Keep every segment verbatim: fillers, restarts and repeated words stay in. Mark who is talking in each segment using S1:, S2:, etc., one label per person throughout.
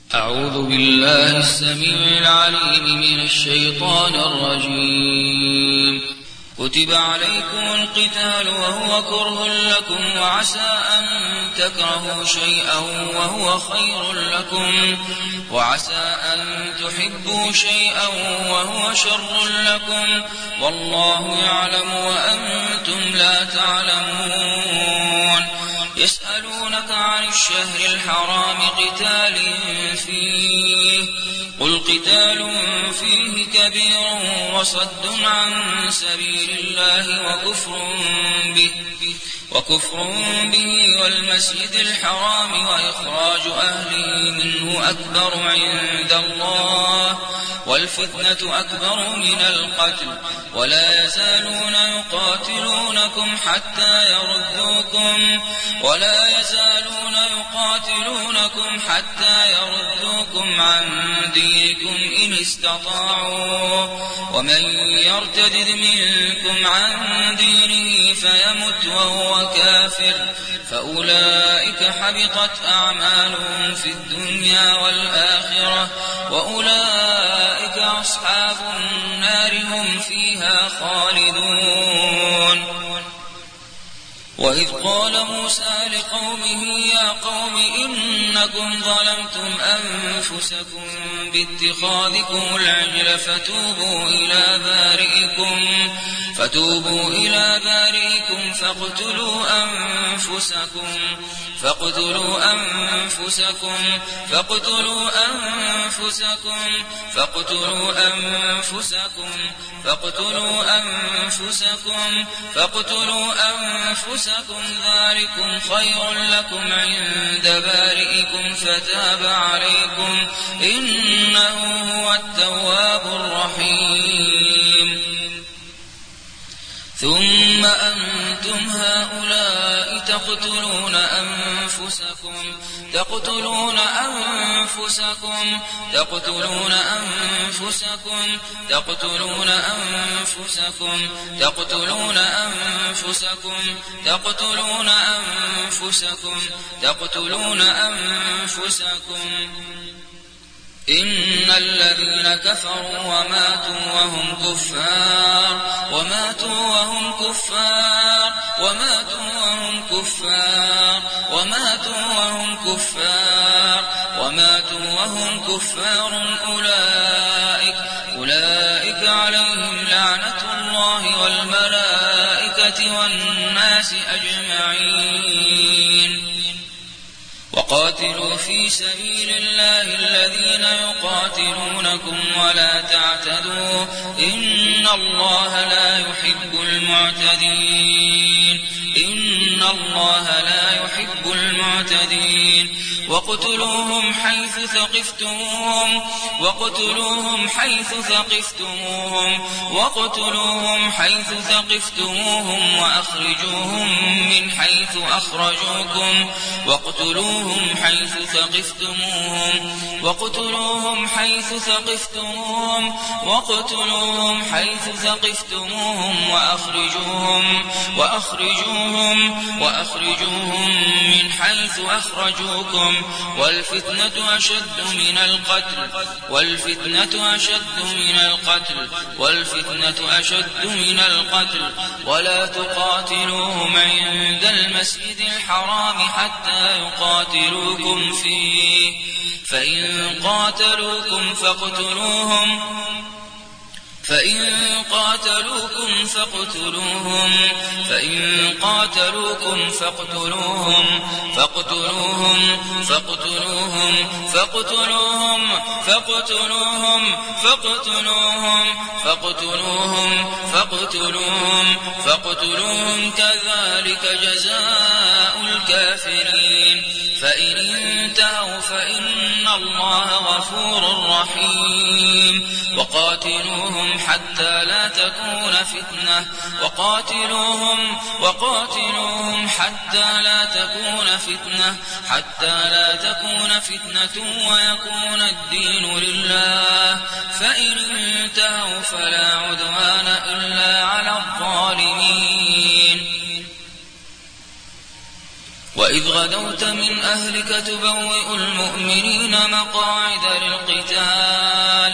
S1: أعوذ بالله السميع العليم من الشيطان الرجيم. كتب عليكم القتال وهو كره لكم وعسى أن تكرهوا شيئا وهو خير لكم وعسى أن تحبوا شيئا وهو شر لكم والله يعلم وأنتم لا تعلمون. يسألونك عن الشهر الحرام قتال فيه قل قتال فيه كبير وصد عن سبيل الله وكفر به وكفر به والمسجد الحرام وإخراج أهله منه أكبر عند الله والفتنة أكبر من القتل ولا يزالون يقاتلونكم حتى يردوكم ولا يزالون يقاتلونكم حتى يردوكم عن دينكم إن استطاعوا ومن يرتد منكم عن دينه فيمت وهو كافر فأولئك حبطت أعمالهم في الدنيا والآخرة وأولئك أصحاب النار هم فيها خالدون. وإذ قال موسى لقومه يا قوم إنكم ظلمتم أنفسكم باتخاذكم العجل فتوبوا إلى بارئكم فتوبوا إلى بارئكم فاقتلوا أنفسكم فاقتلوا أنفسكم فاقتلوا أنفسكم فاقتلوا أنفسكم فاقتلوا أنفسكم فاقتلوا أنفسكم ذلكم خير لكم عند بارئكم فتاب عليكم إنه هو التواب الرحيم. ثم أنتم هؤلاء تقتلون أنفسكم تقتلون أنفسكم تقتلون أنفسكم تقتلون أنفسكم تقتلون أنفسكم تقتلون أنفسكم تقتلون أنفسكم إن الذين كفروا وماتوا وهم كفار وماتوا وهم كفار وماتوا وهم كفار وماتوا وهم كفار وماتوا وهم كفار أولئك أولئك عليهم لعنة الله والملائكة والناس أجمعين. وقاتلوا في سبيل الله الذين يقاتلونكم ولا تعتدوا إن الله لا يحب المعتدين إن الله لا يحب المعتدين. وقتلوهم حيث ثقفتموهم وقتلوهم حيث ثقفتموهم وقتلوهم حيث ثقفتموهم وأخرجوهم من حيث أخرجوكم وقتلوهم حيث ثقفتموهم وقتلوهم حيث ثقفتموهم وقتلوهم حيث ثقفتموهم وأخرجوهم وأخرجوهم وأخرجوهم من حيث أخرجوكم والفتنة أشد من القتل والفتنة أشد من القتل والفتنة أشد من القتل ولا تقاتلوهم عند المسجد الحرام حتى يقاتلوكم فيه فإن قاتلوكم فاقتلوهم فإن قاتلوكم فاقتلوهم فإن قاتلوكم فاقتلوهم فاقتلوهم فاقتلوهم فاقتلوهم فاقتلوهم فاقتلوهم فاقتلوهم فاقتلوهم فاقتلوهم كذلك جزاء الكافرين. فإن انتهوا فإن الله غفور رحيم. وقاتلوهم حتى لا تكون فتنة وقاتلوهم وقاتلوهم حتى لا تكون فتنة حتى لا تكون فتنة ويكون الدين لله فإن انتهوا فلا عدوان إلا على الظالمين. وإذ غدوت من أهلك تبوئ المؤمنين مقاعد للقتال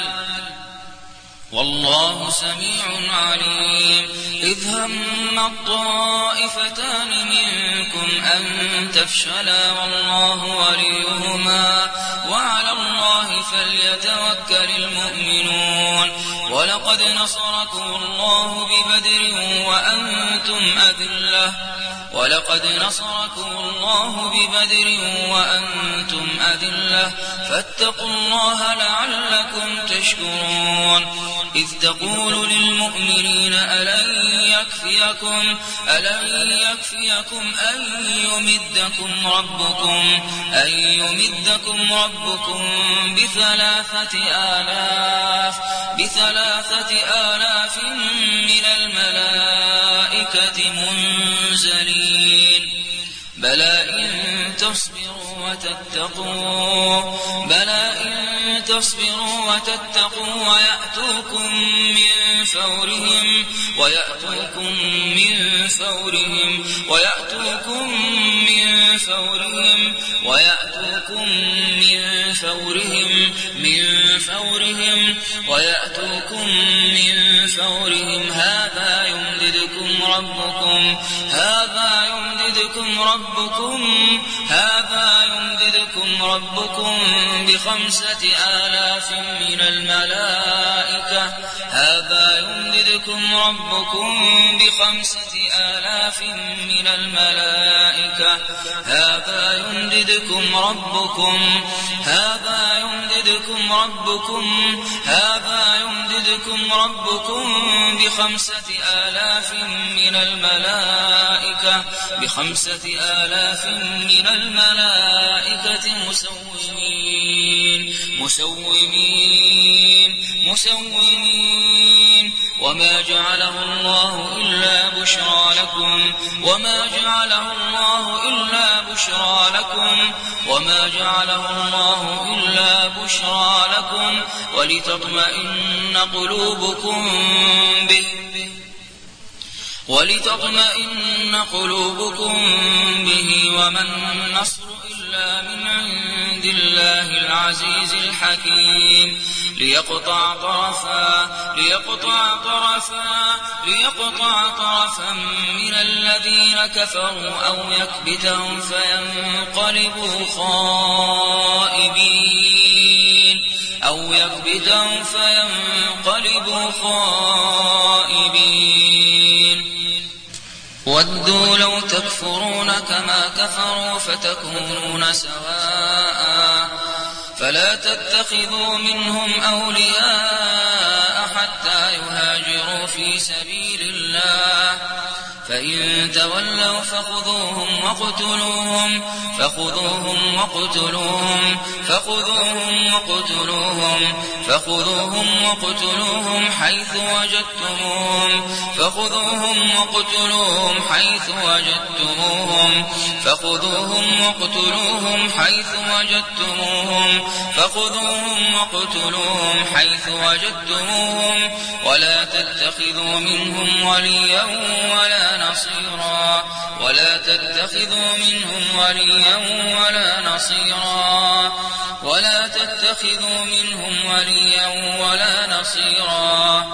S1: والله سميع عليم. إذ هم الطائفتان منكم أن تفشلا والله وليهما وعلى الله فليتوكل المؤمنون. ولقد نصركم الله ببدر وأنتم أذلة ولقد نصركم الله ببدر وأنتم أذلة فاتقوا الله لعلكم تشكرون. إذ تقول للمؤمنين ألن يكفيكم ألن يكفيكم أن يمدكم ربكم أن يمدكم ربكم بثلاثة آلاف بثلاثة آلاف من الملائكة منزلين بلى إن تصبروا وتتقوا بلى إن تصبروا وتتقوا ويأتوكم من فورهم ويأتوكم من فورهم ويأتوكم من فورهم ويأتوكم من فورهم من فورهم ويأتوكم من فورهم هذا يمددكم ربكم هذا يمددكم ربكم هذا يمددكم ربكم بخمسة آلاف من الملائكة هذا يمددكم ربكم بخمسة آلاف من الملائكة هذا يمددكم ربكم هذا يمددكم ربكم هذا يمددكم ربكم بخمسة آلاف من الملائكة بخمسة آلاف من الملائكة مسومين مسومين مسومين وما جعله الله إلا بشرى لكم وما جعله الله إلا بشرى لكم وما جعله الله إلا بشرى لكم ولتطمئن قلوبكم به ولتطمئن قلوبكم به وما النصر إلا من عند الله العزيز الحكيم ليقطع طرفا ليقطع طرفا ليقطع طرفا من الذين كفروا أو يكبتهم فينقلبوا خائبين أو يكبتهم فينقلبوا خائبين ودوا لو تكفرون كما كفروا فتكونون سواء فلا تتخذوا منهم أولياء حتى يهاجروا في سبيل الله فإن تولوا فخذوهم وقتلوهم فخذوهم وقتلوهم فخذوهم وقتلوهم فخذوهم وقتلوهم حيث وجدتموهم فخذوهم وقتلوهم حيث وجدتموهم فخذوهم وقتلوهم حيث وجدتموهم فخذوهم وقتلوهم حيث وجدتموهم ولا تتخذوا منهم وليا ولا نصيرا ولا تتخذوا منهم وليا ولا نصيرا ولا تتخذوا منهم وليا ولا نصيرا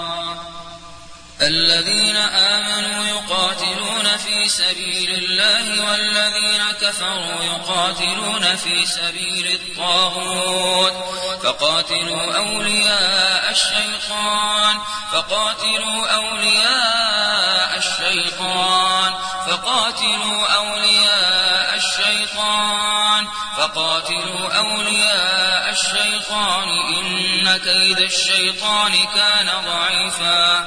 S1: الذين آمنوا يقاتلون في سبيل الله والذين كفروا يقاتلون في سبيل الطاغوت فقاتلوا أولياء الشيطان فقاتلوا أولياء الشيطان فقاتلوا أولياء الشيطان فقاتلوا أولياء الشيطان إن كيد الشيطان كان ضعيفا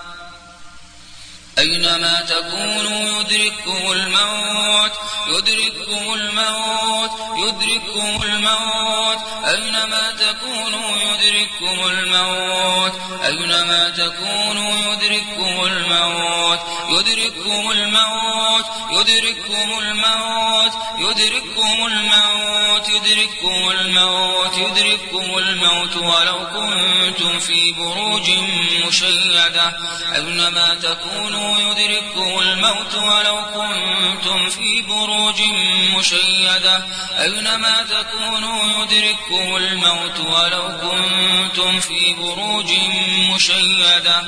S1: أينما تكونوا يدرككم الموت يدرككم الموت يدرككم الموت أينما تكونوا يدرككم الموت أينما تكونوا يدرككم الموت يدرككم الموت يدرككم الموت يدرككم الموت يدرككم الموت يدرككم الموت ولو كنتم في بروج مشيدة أينما تكونوا تكونوا يدرككم الموت ولو كنتم في بروج مشيدة أينما تكونوا يدرككم الموت ولو كنتم في بروج مشيدة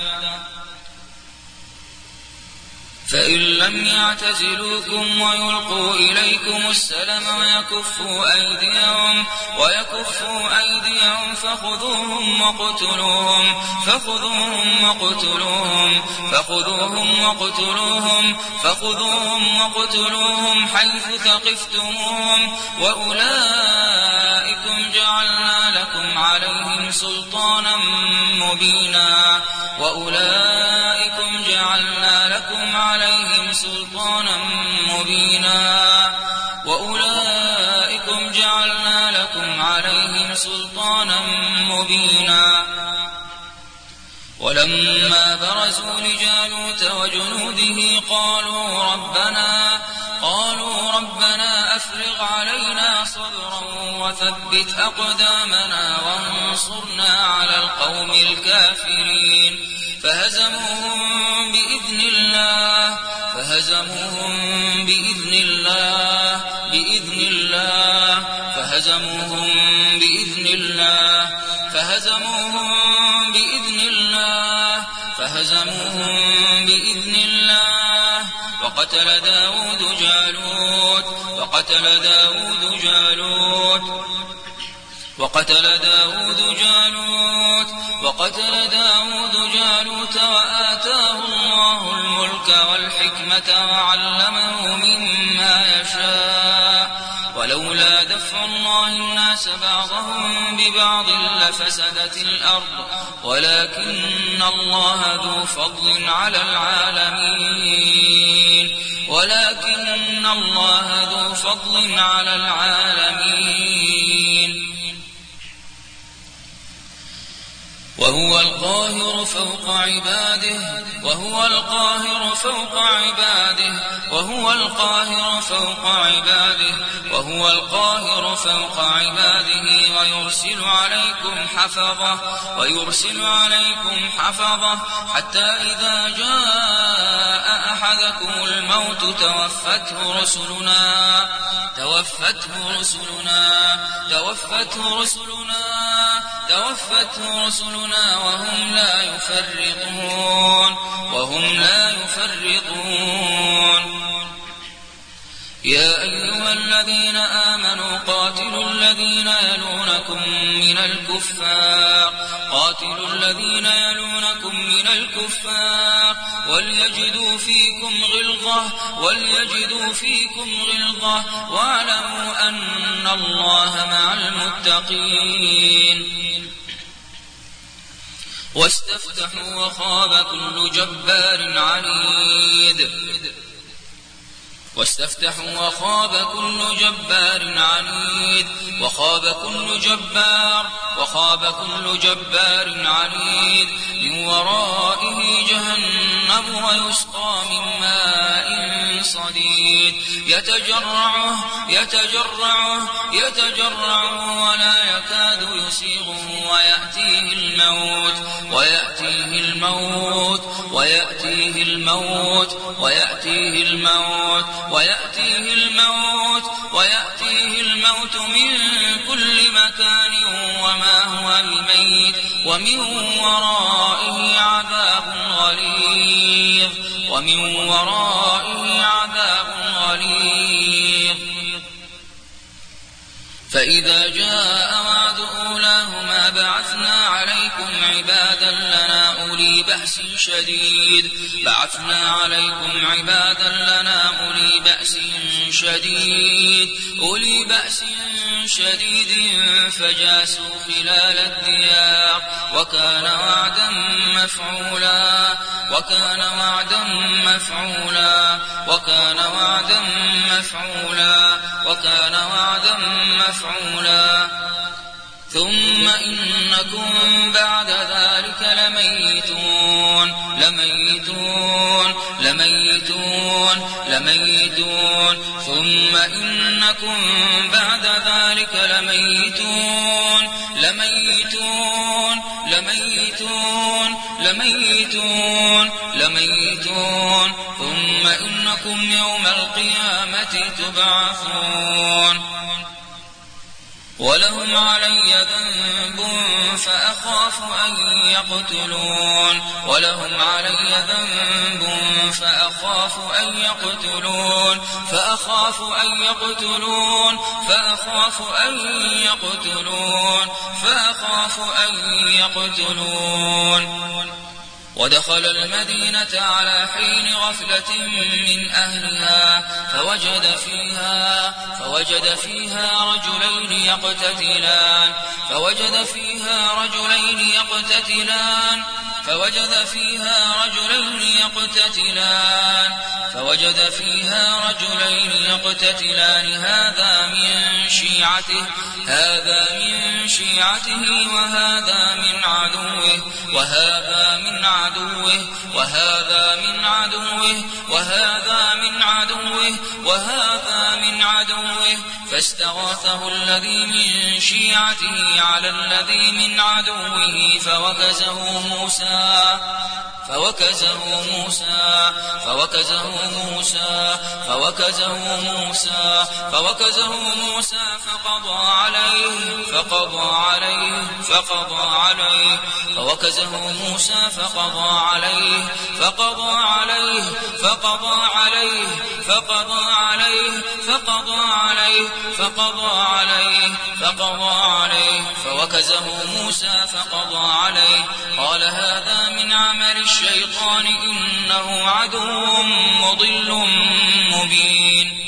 S1: فإن لم يعتزلوكم ويلقوا إليكم السلم ويكفوا أيديهم ويكفوا أيديهم فخذوهم وقتلوهم فخذوهم وقتلوهم فخذوهم وقتلوهم فخذوهم وقتلوهم حيث ثقفتموهم وأولئكم جعلنا لكم عليهم سلطانا مبينا وأولئكم جعلنا لكم عليهم سلطانا مبينا وأولئكم جعلنا لكم عليهم سلطانا مبينا ولما برزوا لجالوت وجنوده قالوا ربنا قالوا ربنا أفرغ علينا صبرا وثبت أقدامنا وانصرنا على القوم الكافرين فهزموهم بإذن الله فهزموهم بإذن الله بإذن الله فهزموهم بإذن الله فهزموهم بإذن الله فهزموهم بإذن الله وقتل داود جالوت وقتل داود جالوت وقتل داود جالوت وقتل داود جالوت وآتاه الله الملك والحكمة وعلمه مما يشاء ولولا دفع الله الناس بعضهم ببعض لفسدت الأرض ولكن الله ذو فضل على العالمين ولكن الله ذو فضل على العالمين وهو القاهر فوق عباده وهو القاهر فوق عباده وهو القاهر فوق عباده وهو القاهر فوق عباده ويرسل عليكم حفظة ويرسل عليكم حفظة حتى إذا جاء أحدكم الموت توفته رسلنا توفته رسلنا توفته رسلنا توفته رسلنا وهم لا يفرطون وهم لا يفرطون يا أيها الذين آمنوا قاتلوا الذين يلونكم من الكفار قاتلوا الذين يلونكم من الكفار وليجدوا فيكم غلظة وليجدوا فيكم غلظة واعلموا أن الله مع المتقين واستفتحوا وخاب كل جبار عنيد واستفتحوا وخاب كل جبار عنيد وخاب كل جبار وخاب كل جبار عنيد من ورائه جهنم ويسقى من ماء صديد يتجرعه يتجرعه يتجرعه ولا يكاد يسيغه ويأتيه الموت ويأتيه الموت ويأتيه الموت ويأتيه الموت ويأتيه الموت ويأتيه الموت من كل مكان وما هو بميت ومن ورائه عذاب غليظ ومن ورائه عذاب غليظ فإذا جاء وعد أولاهما بعثنا عليكم عبادا لنا أولي بأس شديد بعثنا عليكم عبادا لنا أولي بأس شديد أولي بأس شديد فجاسوا خلال الديار وكان وعدا مفعولا وكان وعدا مفعولا وكان وعدا مفعولا وكان وعدا مفعولا ثم إنكم بعد ذلك لميتون لميتون لميتون لميتون ثم إنكم بعد ذلك لميتون لميتون لميتون لميتون لميتون لميتون ثم إنكم يوم القيامة تبعثون ولهم علي ذنب فأخاف أن يقتلون ولهم علي ذنب فأخاف أن يقتلون فأخاف أن يقتلون فأخاف أن يقتلون فأخاف أن يقتلون ودخل المدينة على حين غفلة من أهلها فوجد فيها فوجد فيها رجلين يقتتلان فوجد فيها رجلين يقتتلان فوجد فيها رجلين يقتتلان فوجد فيها رجلين يقتتلان هذا من شيعته هذا من شيعته وهذا من عدوه وهذا من عدوه وهذا من عدوه وهذا من عدوه وهذا من عدوه فاستغاثه الذي من شيعته على الذي من عدوه فوكزه موسى فوكزه موسى فوكزه موسى فوكزه موسى فوكزه موسى فقضى عليه فقضى عليه فقضى عليه فوكزه موسى فقضى عليه فقضى عليه فقضى عليه فقضى عليه فقضى عليه فقضى عليه فقضى عليه فوكزه موسى فقضى عليه قال هذا من عمل الشيطان إنه عدو مضل مبين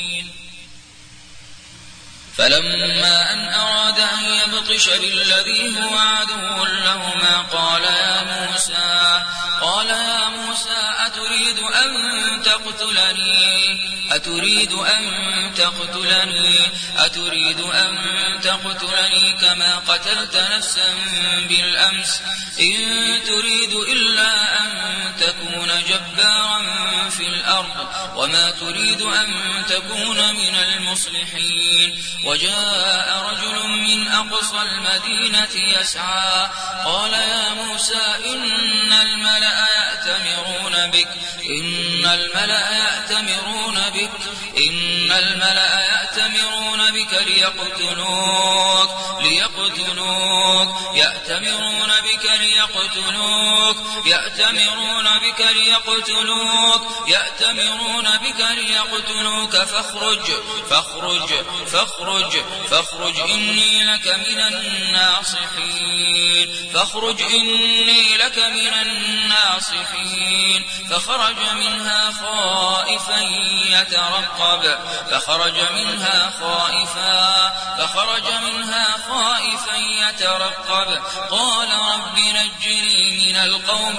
S1: فلما أن أراد أن يبطش بالذي هو عدو لهما قال يا موسى قال يا موسى أتريد أن تقتلني أتريد أن تقتلني أتريد أن تقتلني كما قتلت نفسا بالأمس إن تريد إلا أن تكون جبارا في الأرض وما تريد أن تكون من المصلحين وجاء رجل من أقصى المدينة يسعى قال يا موسى إن الملأ يأتمرون بك إن الملأ يأتمرون بك إن الملأ يأتمرون بك ليقتلوك ليقتلوك يأتمرون بك ليقتلوك يأتمرون بك ليقتلوك يأتمرون بك ليقتلوك فاخرج فاخرج فاخرج فاخرج إني لك من الناصحين فاخرج إني لك من الناصحين فخرج منها خائفا يترقب فخرج منها خائفا فخرج منها خائفا يترقب قال رب نجني من القوم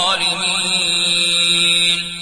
S1: الظالمين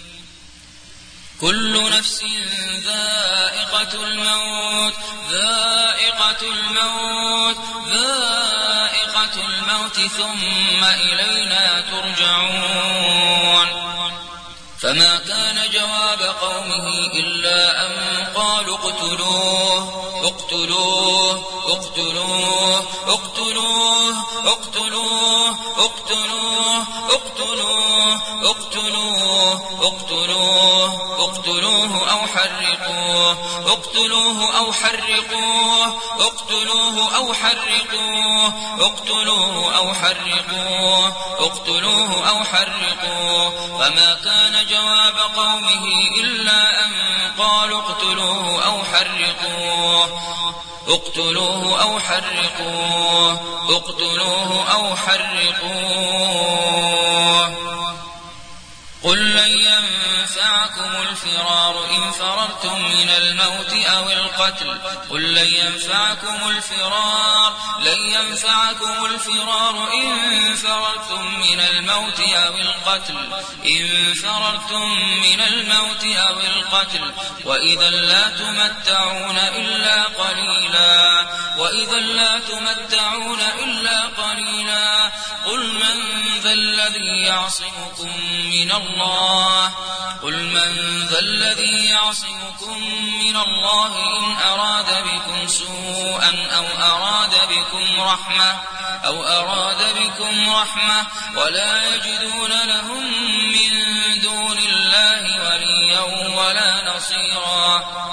S1: كل نفس ذائقة الموت ذائقة الموت ذائقة الموت ثم إلينا ترجعون فما كان جواب قومه إلا أن قالوا اقتلوه اقتلوه اقتلوه اقتلوه اقتلوه اقتلوه اقتلوه اقتلوه اقتلوه اقتلوه أو حرقوه اقتلوه أو حرقوه اقتلوه أو حرقوه اقتلوه أو حرقوه اقتلوه أو حرقوه فما كان جواب قومه إلا أن قالوا اقتلوه أو حرقوه اقتلوه أو حرقوه اقتلوه أو حرقوه قل لن ينفعكم الفرار إن فررتم من الموت أو القتل قل لن ينفعكم الفرار لن ينفعكم الفرار إن فررتم من الموت أو القتل إن فررتم من الموت أو القتل وإذا لا تمتعون إلا قليلا وإذا لا تمتعون إلا قليلا قل من ذا الذي الذي يعصمكم من الله قل من ذا الذي يعصمكم من الله إن أراد بكم سوءا أو أراد بكم رحمة أو أراد بكم رحمة ولا يجدون لهم من دون الله وليا ولا نصيرا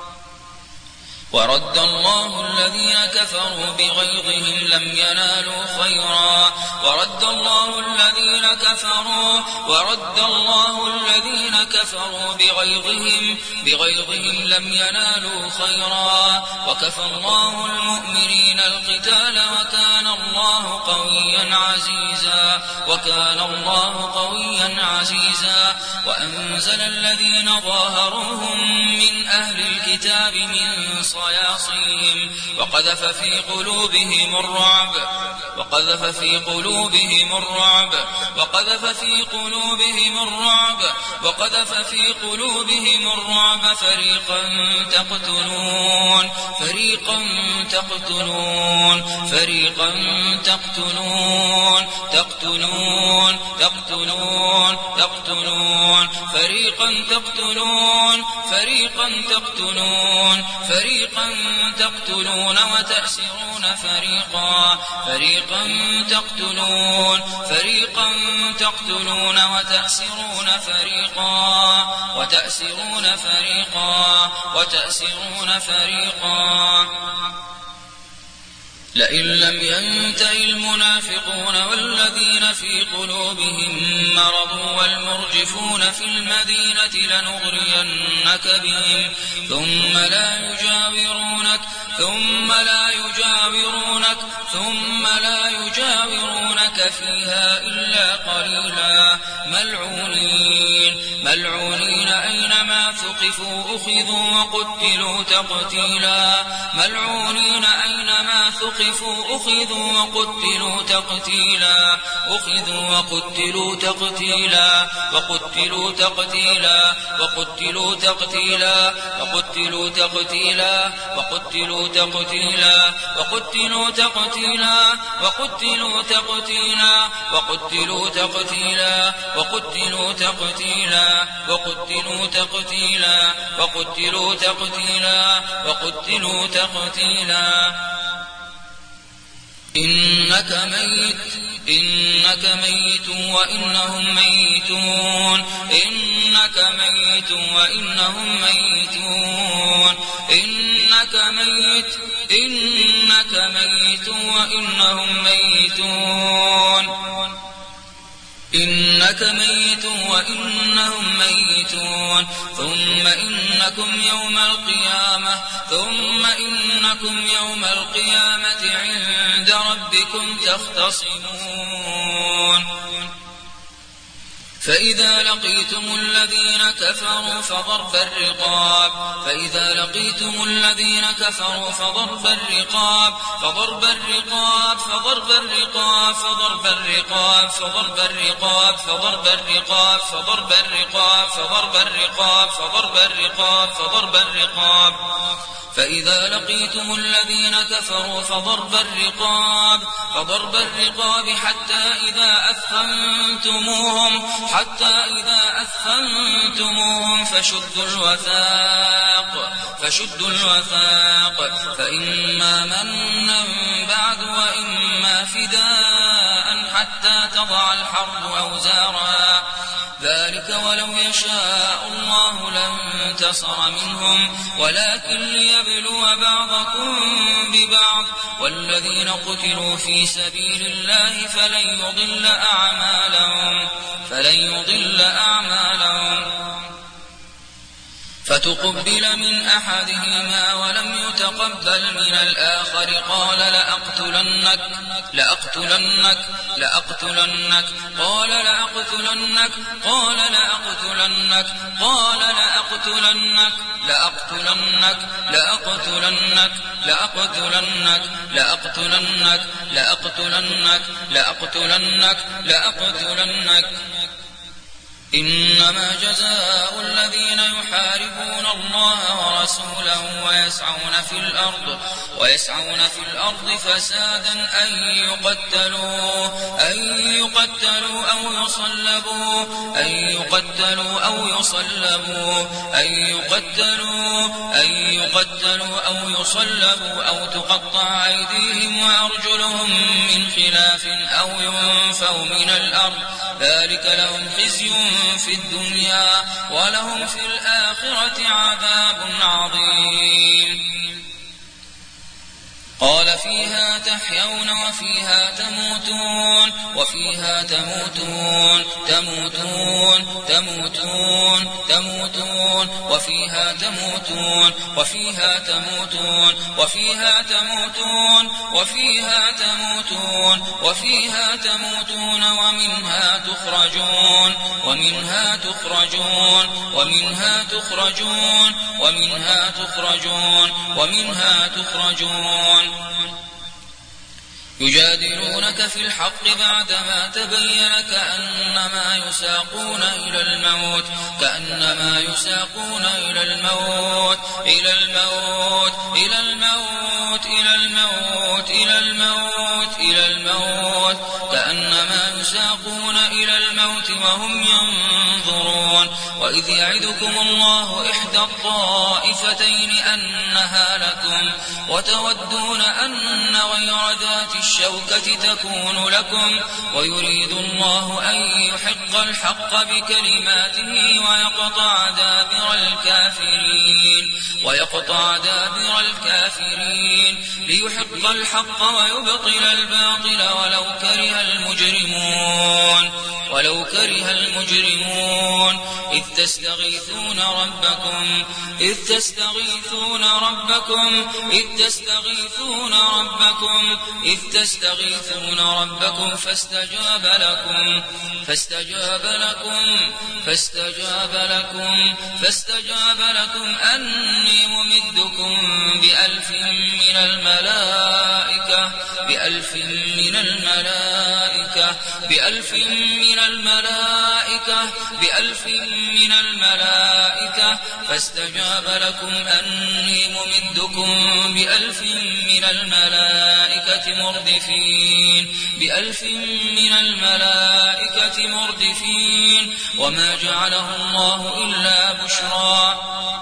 S1: ورد الله الذين كفروا بغيظهم لم ينالوا خيرا ورد الله الذين كفروا ورد الله الذين كفروا بغيظهم بغيظهم لم ينالوا خيرا وكفى الله المؤمنين القتال وكان الله قويا عزيزا وكان الله قويا عزيزا وأنزل الذين ظاهروهم من أهل الكتاب من صياصيهم وقذف في قلوبهم الرعب وقذف في قلوبهم الرعب وقذف في قلوبهم الرعب وقذف في قلوبهم الرعب فريقا تقتلون فريقا تقتلون فريقا تقتلون تقتلون تقتلون تقتلون فريقا تقتلون فريقا تقتلون فريقا تقتلون وتأسرون فريقا فريقا تقتلون فريقا تقتلون وتأسرون فريقا وتأسرون فريقا وتأسرون فريقا لئن لم ينته المنافقون والذين في قلوبهم مرض والمرجفون في المدينة لنغرينك بهم ثم لا يجاورونك ثم لا يجاورونك ثم لا يجاورونك فيها إلا قليلا ملعونين ملعونين أينما ثقفوا أخذوا وقتلوا تقتيلا ملعونين أينما ثقفوا أخذوا وقتلوا تقتيلا أخذوا وقتلوا تقتيلا وقتلوا تقتيلا وقتلوا تقتيلا وقتلوا تقتيلا وقتلوا تقتيلا وقتلوا تقتيلا وقتلوا تقتيلا وقتلوا تقتيلا وقتلوا تقتيلا وقتلوا تقتيلا وقتلوا تقتيلا وقتلوا تقتيلا إنك ميت إنك ميت وإنهم ميتون إنك ميت وإنهم ميتون إنك ميت إنك ميت وإنهم ميتون إنك ميت وإنهم ميتون ثم إنكم يوم القيامة ثم إنكم يوم القيامة عند ربكم تختصمون فإذا لقيتم الذين كفروا فضرب الرقاب فإذا لقيتم الذين كفروا فضرب الرقاب فضرب الرقاب فضرب الرقاب فضرب الرقاب فضرب الرقاب فضرب الرقاب فضرب الرقاب فضرب الرقاب فضرب الرقاب فضرب الرقاب فإذا لقيتم الذين كفروا فضرب الرقاب فضرب الرقاب حتى إذا أثخنتموهم حتى إذا أثخنتموهم فشدوا الوثاق فشدوا الوثاق فإما منا بعد وإما فداء حتى تضع الحرب أوزارها ذلك ولو يشاء الله لانتصر منهم ولكن ليبلو بعضكم ببعض والذين قتلوا في سبيل الله فلن يضل أعمالهم فلن يضل أعمالهم فتقبل من أحدهما ولم يتقبل من الآخر قال لأقتلنك لأقتلنك لأقتلنك قال لأقتلنك قال لأقتلنك قال لأقتلنك لأقتلنك لأقتلنك لأقتلنك لأقتلنك لأقتلنك لأقتلنك لأقتلنك إنما جزاء الذين يحاربون الله ورسوله ويسعون في الأرض ويسعون في الأرض فسادا أن يقتلوا أن يقتلوا أو يصلبوا أن يقتلوا أو يصلبوا أن يقتلوا أن يقتلوا أو يصلبوا أو تقطع أيديهم وأرجلهم من خلاف أو ينفوا من الأرض ذلك لهم خزي في الدنيا ولهم في الآخرة عذاب عظيم. قال فيها تحيون وفيها تموتون وفيها تموتون تموتون تموتون تموتون وفيها تموتون وفيها تموتون وفيها تموتون وفيها تموتون وفيها تموتون ومنها تخرجون ومنها تخرجون ومنها تخرجون ومنها تخرجون ومنها تخرجون يجادلونك في الحق بعدما تبين كأنما يساقون إلى الموت كأنما يساقون إلى الموت إلى الموت إلى الموت إلى الموت إلى الموت إلى الموت كأنما يساقون إلى الموت وهم ينظرون. وإذ يعدكم الله إحدى الطائفتين أنها لكم وتودون أن غير ذات الشوكة تكون لكم ويريد الله أن يحق الحق بكلماته ويقطع دابر الكافرين ويقطع دابر الكافرين ليحق الحق ويبطل الباطل ولو كره المجرمون ولو كره المجرمون. إذ تستغيثون ربكم إذ تستغيثون ربكم إذ تستغيثون ربكم إذ تستغيثون ربكم فاستجاب لكم فاستجاب لكم فاستجاب لكم فاستجاب لكم أني ممدكم بألف من الملائكة بألف من الملائكة بألف من الملائكة بألف من الملائكة فاستجاب لكم أني ممدكم بألف من الملائكة مردفين بألف من الملائكة مردفين. وما جعله الله إلا بشرى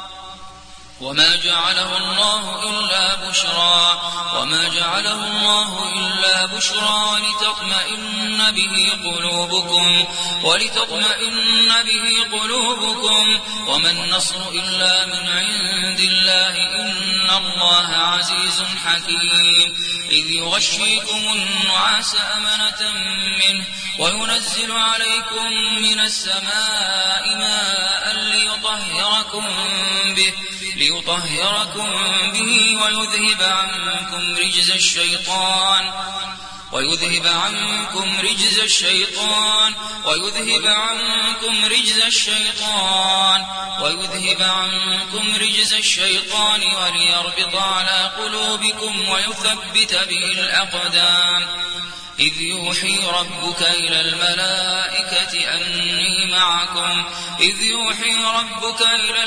S1: وما جعله الله إلا بشرى وما جعله الله إلا بشرى ولتطمئن به قلوبكم ولتطمئن به قلوبكم وما النصر إلا من عند الله إن الله عزيز حكيم. إذ يغشيكم النعاس أمنة منه وينزل عليكم من السماء ماء ليطهركم به ليطهركم به ويذهب عنكم رجز الشيطان ويذهب عنكم رجز الشيطان ويذهب عنكم رجز الشيطان ويذهب عنكم رجز الشيطان وليربط على قلوبكم ويثبت به الأقدام. إذ يوحي ربك إلى الملائكة أني معكم إذ يوحي ربك إلى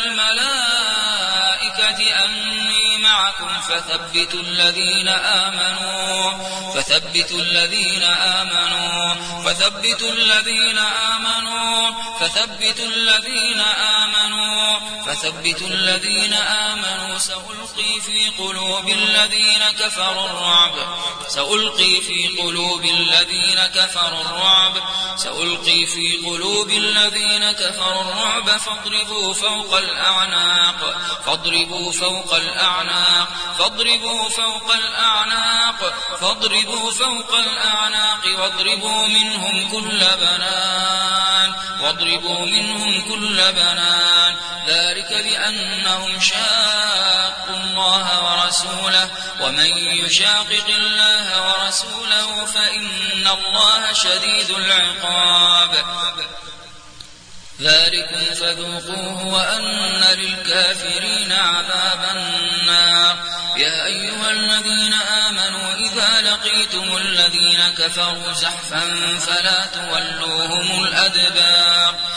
S1: الملائكة أني معكم فثبتوا الذين آمنوا فثبتوا الذين آمنوا فثبتوا الذين آمنوا فثبتوا الذين آمنوا فثبتوا الذين آمنوا سألقي في قلوب الذين كفروا الرعب سألقي في قلوب الذين كفروا الرعب سألقي في قلوب الذين كفروا الرعب فاضربوا فوق الأعناق فاضربوا فوق الأعناق فاضربوا فوق الأعناق فاضربوا فوق الأعناق واضربوا منهم كل بنان واضربوا منهم كل بنان ذلك بأنهم شاقوا الله ورسوله ومن يشاقق الله ورسوله فإن الله شديد العقاب. ذلكم فذوقوه وأن للكافرين عذاب النار. يا أيها الذين آمنوا إذا لقيتم الذين كفروا زحفا فلا تولوهم الأدبار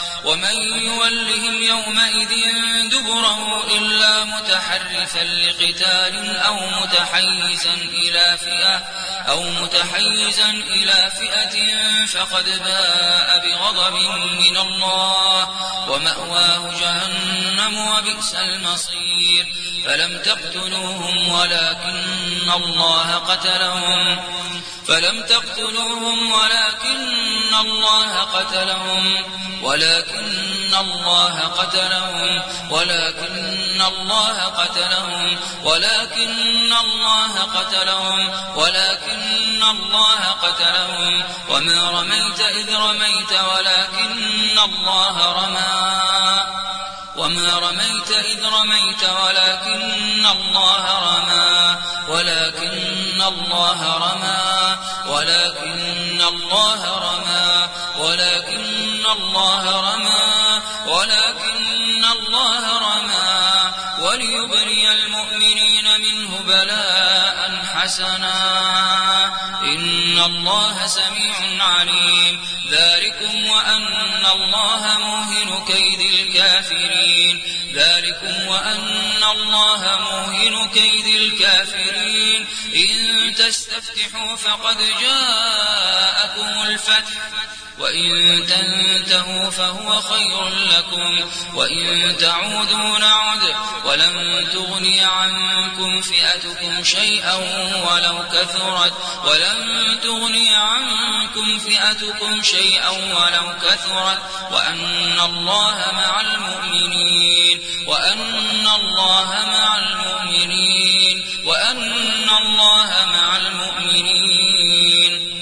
S1: ومن يولهم يومئذ دبره إلا متحرفا لقتال أو متحيزا إلى فئة أو متحيزا إلى فئة فقد باء بغضب من الله ومأواه جهنم وبئس المصير. فلم تقتلوهم ولكن الله قتلهم فلم تقتلوهم ولكن الله قتلهم ولكن الله قتلهم ولكن الله قتلهم ولكن الله قتلهم ولكن الله قتلهم وما رميت إذ رميت ولكن الله رمى وما رميت إذ رميت ولكن الله رمى ولكن الله رمى ولكن الله رمى ولكن الله رمى ولكن الله رمى وليبري المؤمنين منه بلاء حسنا إن الله سميع عليم. ذلكم وأن الله موهن كيد الكافرين ذلكم وأن الله موهن كيد الكافرين. إن تستفتحوا فقد جاءكم الفتح وإن تنتهوا فهو خير لكم وإن تعودوا نعد ولن تغني عنكم فئتكم شيئا ولو كثرت ولن تغني عنكم فئتكم شيئا ولو كثرت وأن الله مع المؤمنين وأن الله مع المؤمنين وأن الله مع المؤمنين.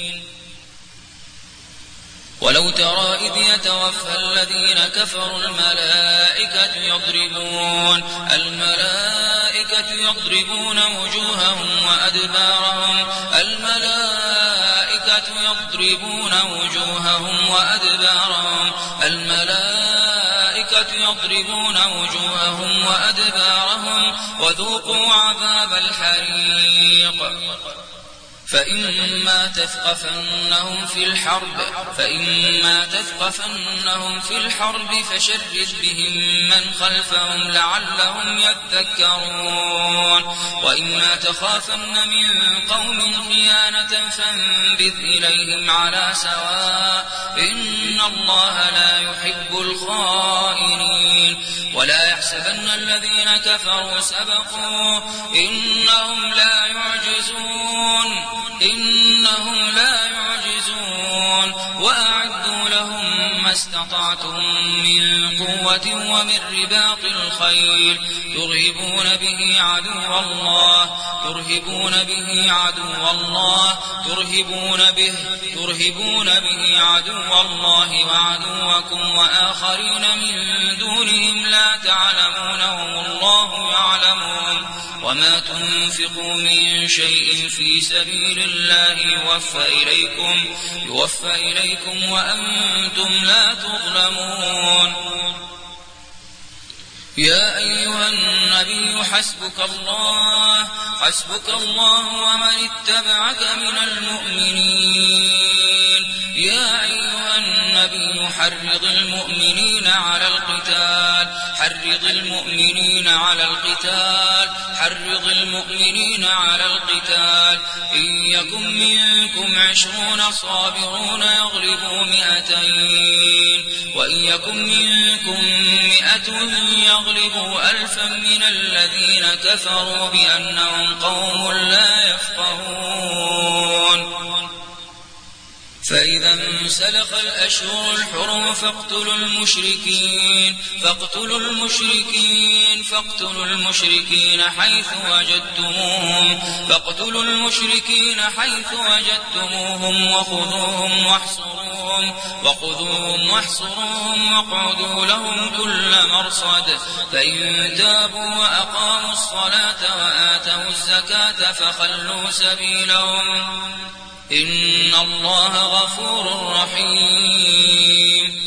S1: ولو ترى إذ يتوفى الذين كفروا الملائكة يضربون الملائكة يضربون وجوههم وأدبارهم الملائكة يضربون وجوههم وأدبارهم الملائكة يضربون وجوههم وأدبارهم وذوقوا عذاب الحريق. فإما تثقفنهم في الحرب فإما تثقفنهم في الحرب فشرد بهم من خلفهم لعلهم يذكرون وإما تخافن من قوم خيانة فانبذ إليهم على سواء إن الله لا يحب الخائنين. ولا يحسبن الذين كفروا سبقوا إنهم لا يعجزون إنهم لا يعجزون وأعدوا لهم ما استطعتم من قوة ومن رباط الخيل ترهبون به عدو الله ترهبون به عدو الله ترهبون به ترهبون به عدو الله وعدوكم وآخرين من دونهم لا تعلمونهم الله يعلمون. وما تنفقوا من شيء في سبيل الله يوفى إليكم يوفى إليكم وأنتم لا تظلمون. يا أيها النبي حسبك الله حسبك الله ومن اتبعك من المؤمنين. يا أيها النبي حرض المؤمنين على القتال حرض المؤمنين على القتال حرض المؤمنين على القتال إن يكن منكم عشرون صابرون يغلبوا مئتين وإن يكن منكم مئة يغلبوا ألفا من الذين كفروا بأنهم قوم لا يفقهون. فإذا انسلخ الأشهر الحرم فاقتلوا المشركين فاقتلوا المشركين فاقتلوا المشركين حيث وجدتموهم فاقتلوا المشركين حيث وجدتموهم وخذوهم واحصروهم وخذوهم واحصروهم واقعدوا لهم كل مرصد. فإن تابوا وأقاموا الصلاة وآتوا الزكاة فخلوا سبيلهم إن الله غفور رحيم.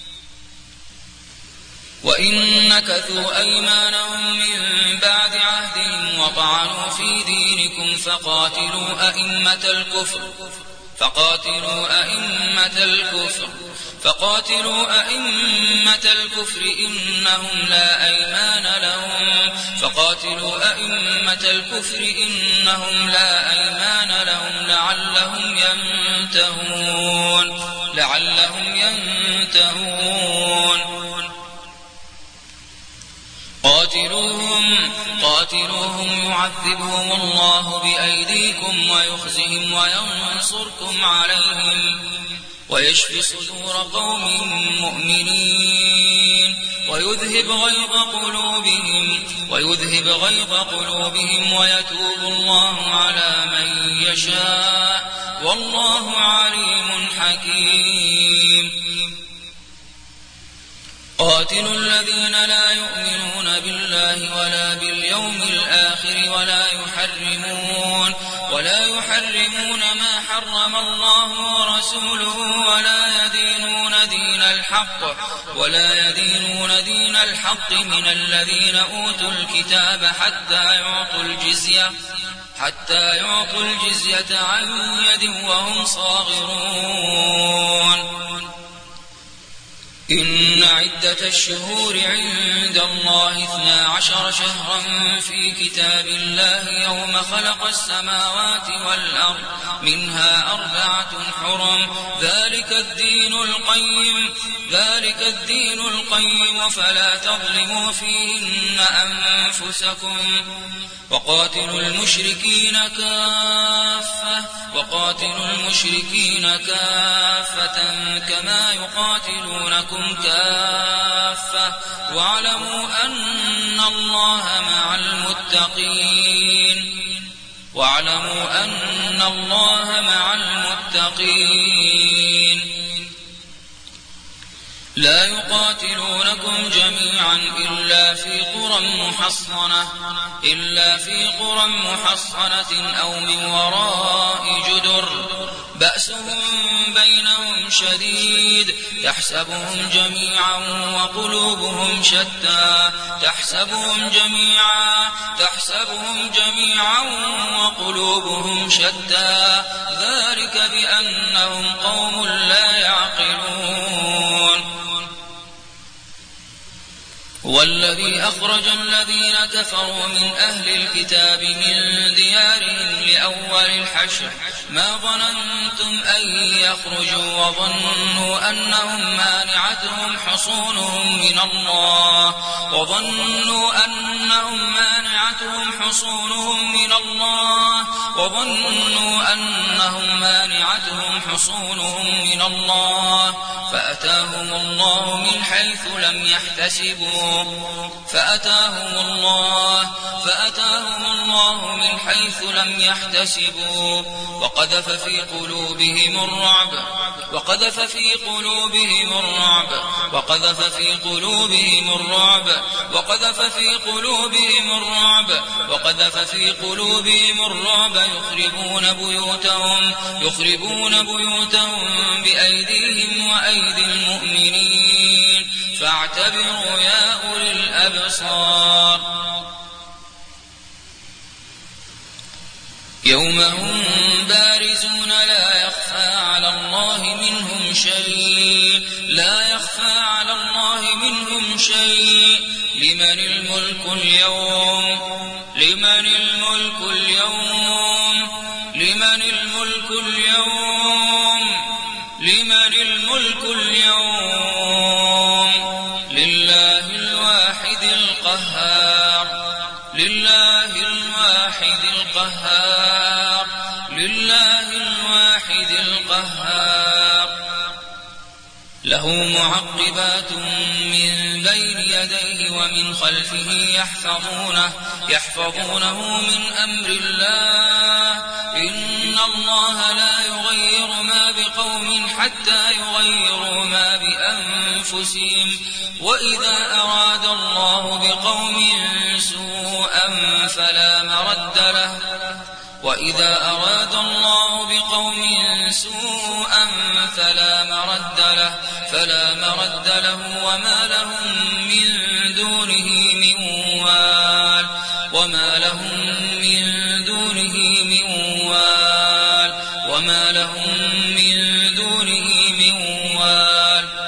S1: وإن نكثوا أيمانهم من بعد عهدهم وطعنوا في دينكم فقاتلوا أئمة الكفر فقاتلوا أئمة الكفر فقاتلوا أئمة الكفر إنهم لا أيمان لهم فقاتلوا أئمة الكفر إنهم لا أيمان لهم لعلهم ينتهون لعلهم ينتهون قاتلوهم قاتلوهم يعذبهم الله بأيديكم ويخزهم وينصركم عليهم ويشفي صدور قوم مؤمنين ويذهب غيظ قلوبهم ويذهب غيظ قلوبهم ويتوب الله على من يشاء والله عليم حكيم قاتلوا الذين لا يؤمنون بالله ولا باليوم الآخر ولا يحرمون ولا يحرمون ما حرم الله ورسوله ولا يدينون دين الحق ولا يدينون دين الحق من الذين أوتوا الكتاب حتى يعطوا الجزية حتى يعطوا الجزية عن يد وهم صاغرون إن عدة الشهور عند الله اثنا عشر شهرا في كتاب الله يوم خلق السماوات والأرض منها أربعة حرم ذلك الدين القيم ذلك الدين القيم فلا تظلموا فيهن أنفسكم وقاتلوا المشركين كافة وقاتلوا المشركين كافة كما يقاتلونكم كافة واعلموا أن الله مع المتقين واعلموا أن الله مع المتقين لا يقاتلونكم جميعا إلا في قرى محصنة إلا في قرى محصنة أو من وراء جدر بأسهم بينهم شديد تحسبهم جميعا وقلوبهم شتى تحسبهم جميعا تحسبهم جميعا وقلوبهم شتى ذلك بأنهم قوم لا يعقلون والذي أخرج الذين كفروا من أهل الكتاب من ديارهم لأول الحشر ما ظننتم أن يخرجوا وظنوا أنهم مانعتهم حصونهم من الله وظنوا أنهم مانعتهم حصونهم من الله وظنوا أنهم مانعتهم حصونهم من الله فأتاهم الله من حيث لم يحتسبوا فأتاهم الله فأتاهم الله من حيث لم يحتسبوا وقذف في قلوبهم الرعب وقذف في قلوبهم الرعب وقذف في قلوبهم الرعب وقذف في قلوبهم الرعب وقذف في قلوبهم الرعب يخربون بيوتهم يخربون بيوتهم بأيديهم وأيدي المؤمنين فاعتبروا يا أولي الأبصار يوم هم بارزون لا يخفى على الله منهم شيء لا يخفى على الله منهم شيء لمن الملك اليوم لمن الملك اليوم لمن الملك اليوم لمن الملك اليوم لله الواحد القهار لله الواحد القهار لله الواحد القهار له معقبات من بين يديه ومن خلفه يحفظونه يحفظونه من أمر الله إن الله لا يغير ما بقوم حتى يغيروا ما بأنفسهم وإذا أراد الله بقوم سوءا فلا مرد له وإذا أراد الله بقوم سوءا فلا مرد له فلا مرد له وما لهم من دونه من وال وما لهم من دونه من وال وما لهم من دونه من وال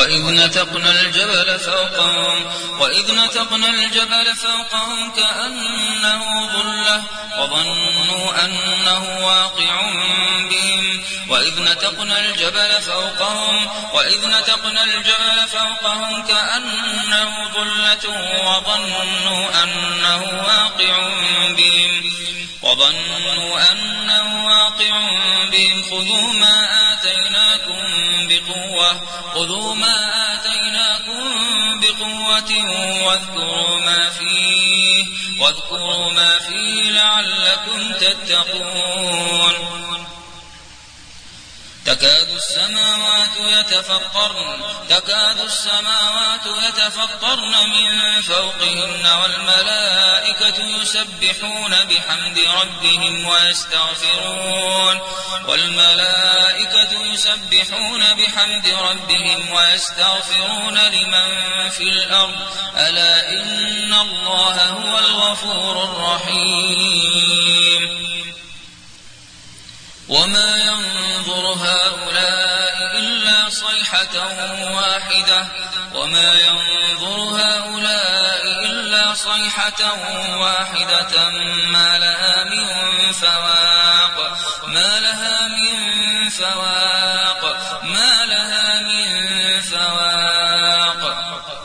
S1: وإذ نتقنا الجبل فوقهم وإذ نتقنا الجبل فوقهم كأنه ظلة وظنوا أنه واقع بهم وإذ نتقنا الجبل فوقهم وإذ نتقنا الجبل فوقهم كأنه ظلة وظنوا أنه واقع بهم وظنوا أنه واقع بهم خذوا ما آتيناكم بقوة خذوا ما آتيناكم بقوة واذكروا ما فيه واذكروا ما فيه لعلكم تتقون تكاد السماوات يتفطرن تكاد السماوات يتفطرن من فوقهن والملائكة يسبحون بحمد ربهم ويستغفرون والملائكة يسبحون بحمد ربهم ويستغفرون لمن في الأرض ألا إن الله هو الغفور الرحيم وما ينظر هؤلاء إلا صيحة واحدة وما ينظر هؤلاء إلا صيحة واحدة ما لها من فواق ما لها من فواق ما لها من فواق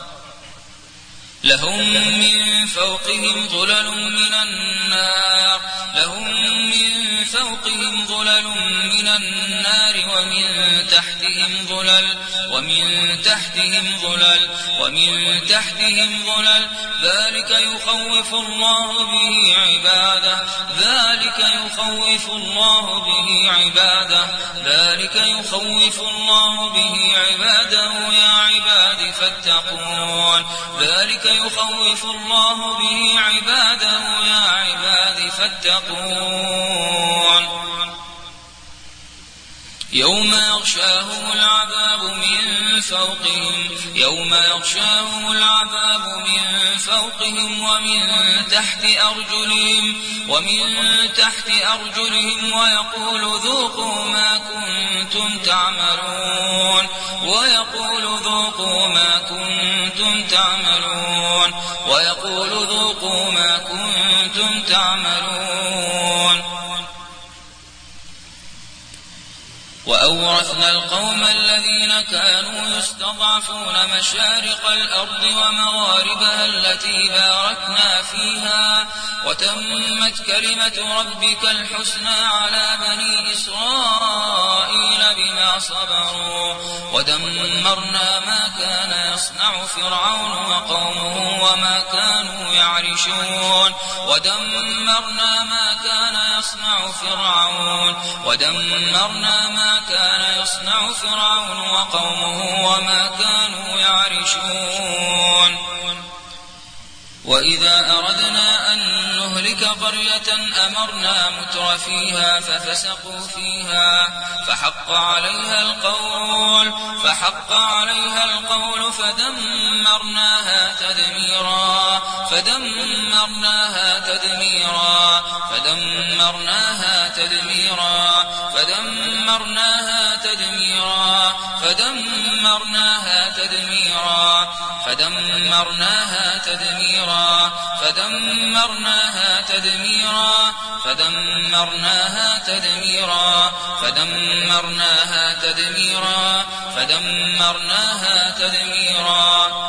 S1: لهم من فوقهم ظلل من النار لهم من فوقهم ظلل من النار ومن تحتهم ظلل ومن تحتهم ظلل ومن تحتهم ظلل ذلك يخوف الله به عباده ذلك يخوف الله به عباده ذلك يخوف الله به عباده يا عباد فاتقون ذلك يخوف الله به عباده يا عباد فاتقون يوم يغشاهم العذاب من فوقهم يوم يغشاهم العذاب من فوقهم ومن تحت أرجلهم ومن تحت أرجلهم ويقول ذوقوا ما كنتم تعملون ويقول ذوقوا ما كنتم تعملون ويقول ذوقوا ما كنتم تعملون وأورثنا القوم الذين كانوا يستضعفون مشارق الأرض ومغاربها التي باركنا فيها وتمت كلمة ربك الحسنى على بني إسرائيل بما صبروا ودمرنا ما كان يصنع فرعون وقومه وما كانوا يعرشون ودمرنا ما كان يصنع فرعون ودمرنا ما كان يصنع فرعون وقومه وما كانوا يعرشون وإذا أردنا أن نهلك قرية أمرنا متر فيها ففسقوا فيها فحق عليها القول فحق عليها القول فدمرناها تدميرا فدمرناها تدميرا فدمرناها تدميرا فدمرناها تدميرا فدمرناها تدميرا فدمرناها تدميرا فدمرناها تدميرا فدمرناها تدميرا فدمرناها تدميرا فدمرناها تدميرا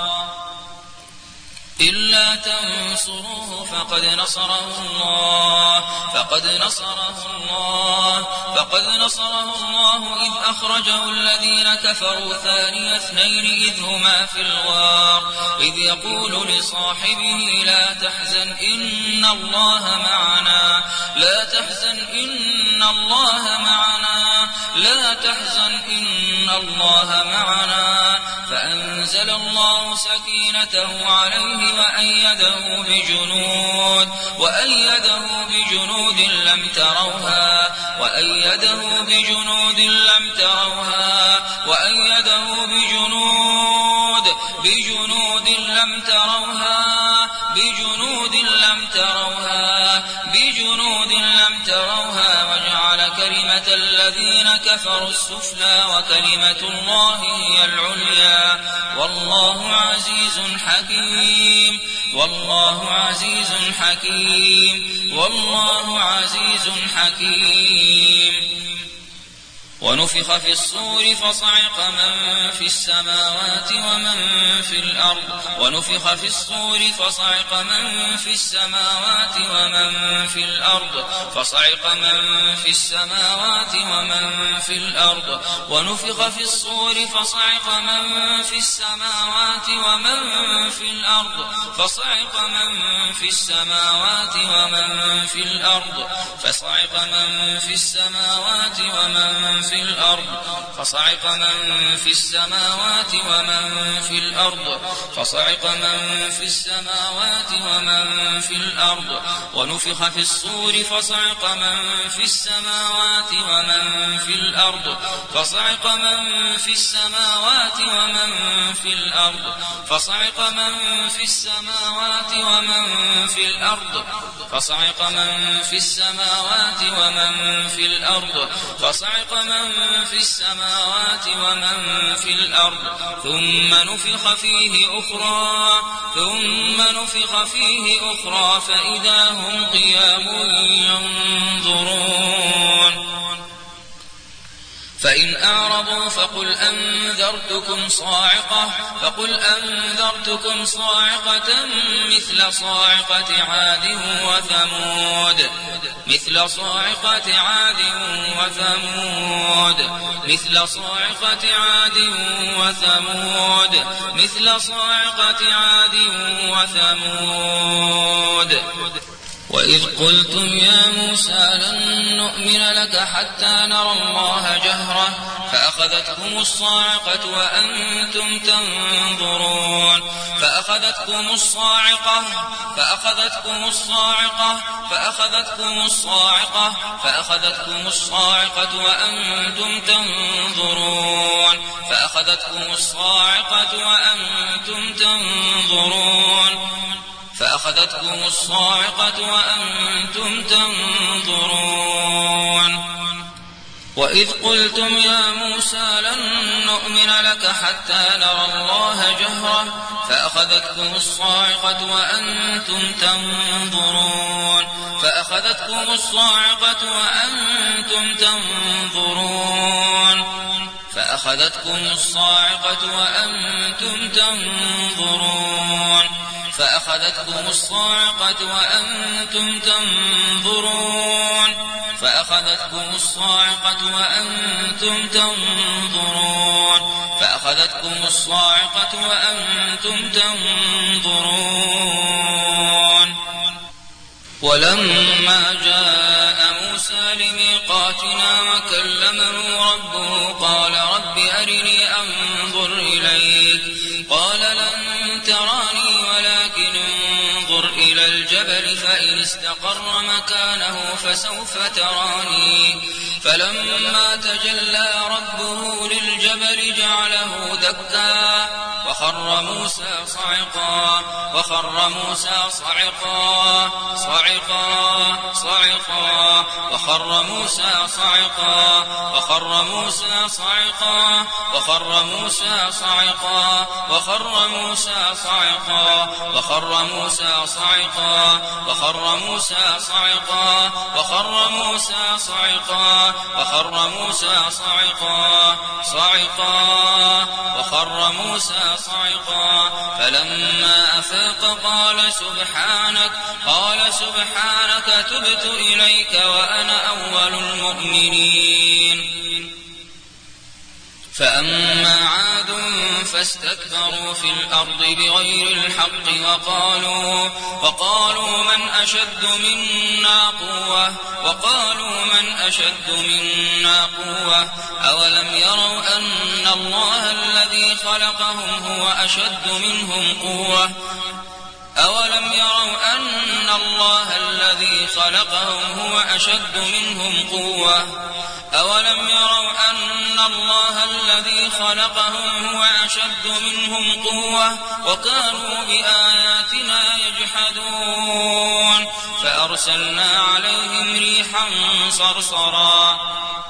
S1: إلا تنصروه فقد نصره الله فقد نصره الله فقد نصره الله إذ أخرجه الذين كفروا ثاني اثنين إذ هما في الغار إذ يقول لصاحبه لا تحزن إن الله معنا لا تحزن إن الله معنا لا تحزن إن الله معنا فأنزل الله سكينته عليه وأيده بجنود وأيده بجنود لم تروها وأيده بجنود لم تروها وأيده بجنود بجنود لم تروها بجنود لم تروها بجنود لم تروها وجعل وجعل كلمة الذين كفروا السفلى وكلمة الله هي العليا والله عزيز حكيم والله عزيز حكيم والله عزيز حكيم. ونفخ في الصور فصعق من في السماوات ومن في الأرض ونفخ في الصور فصعق من في السماوات ومن في الأرض فصعق من في السماوات ومن في الأرض ونفخ في الصور فصعق من في السماوات ومن في الأرض فصعق من في السماوات ومن في الأرض فصعق من في السماوات ومن في الأرض فصعق من في السماوات ومن في الأرض فصعق من في السماوات ومن في الأرض ونفخ في الصور فصعق من في السماوات ومن في الأرض فصعق من في السماوات ومن في الأرض فصعق من في السماوات ومن في الأرض فصعق من في السماوات ومن في الأرض فصعق من في السماوات ومن في الأرض ثم نفخ فيه أخرى ثم نفخ فيه أخرى فإذا هم قيام ينظرون. فإن أعرضوا فقل أنذرتكم صاعقة فقل أنذرتكم صاعقة مثل صاعقة عاد وثمود مثل صاعقة عاد وثمود مثل صاعقة عاد وثمود مثل صاعقة عاد وثمود. وإذ قلتم يا موسى لن نؤمن لك حتى نرى الله جهرة فأخذتكم الصاعقة وأنتم تنظرون فأخذتكم الصاعقة فأخذتكم الصاعقة فأخذتكم الصاعقة فأخذتكم الصاعقة وأنتم تنظرون فأخذتكم الصاعقة وأنتم تنظرون فأخذتكم الصاعقة وأنتم تنظرون. وإذ قلتم يا موسى لن نؤمن لك حتى نرى الله جهرة فأخذتكم الصاعقة وأنتم تنظرون فأخذتكم الصاعقة وأنتم تنظرون فأخذتكم الصاعقة وأنتم تنظرون فأخذتكم الصاعقة وأنتم تنظرون فأخذتكم الصاعقة وأنتم تنظرون فأخذتكم الصاعقة وأنتم تنظرون. ولما جاء موسى لميقاتنا وكلمه ربه قال رب أرني أنظر إليك قال لن تراني ولكن انظر إلى الجبل فإن استقر مكانه فسوف تراني فلما تجلى ربه للجبل جعله دكا وخر موسى صعقا وخر موسى صعقا صعقا صعقا وخر موسى صعقا وخر موسى صعقا وخر موسى صعقا وخر موسى صعقا وخر موسى صعقا وخر موسى صعقا وخر موسى صعقا وخر موسى صعقا صعقا وخر موسى صعقا فلما أفاق قال سبحانك قال سبحانك تبت إليك وأنا أول المؤمنين. فأما عاد فاستكبروا في الأرض بغير الحق وقالوا وقالوا من أشد منا قوة وقالوا من أشد منا قوة أولم يروا أن الله الذي خلقهم هو أشد منهم قوة أولم يروا أن الله الذي خلقهم هو أشد منهم قوة أولم يروا أن الله الذي خلقهم هو أشد منهم قوة وكانوا بآياتنا يجحدون فأرسلنا عليهم ريحا صرصرا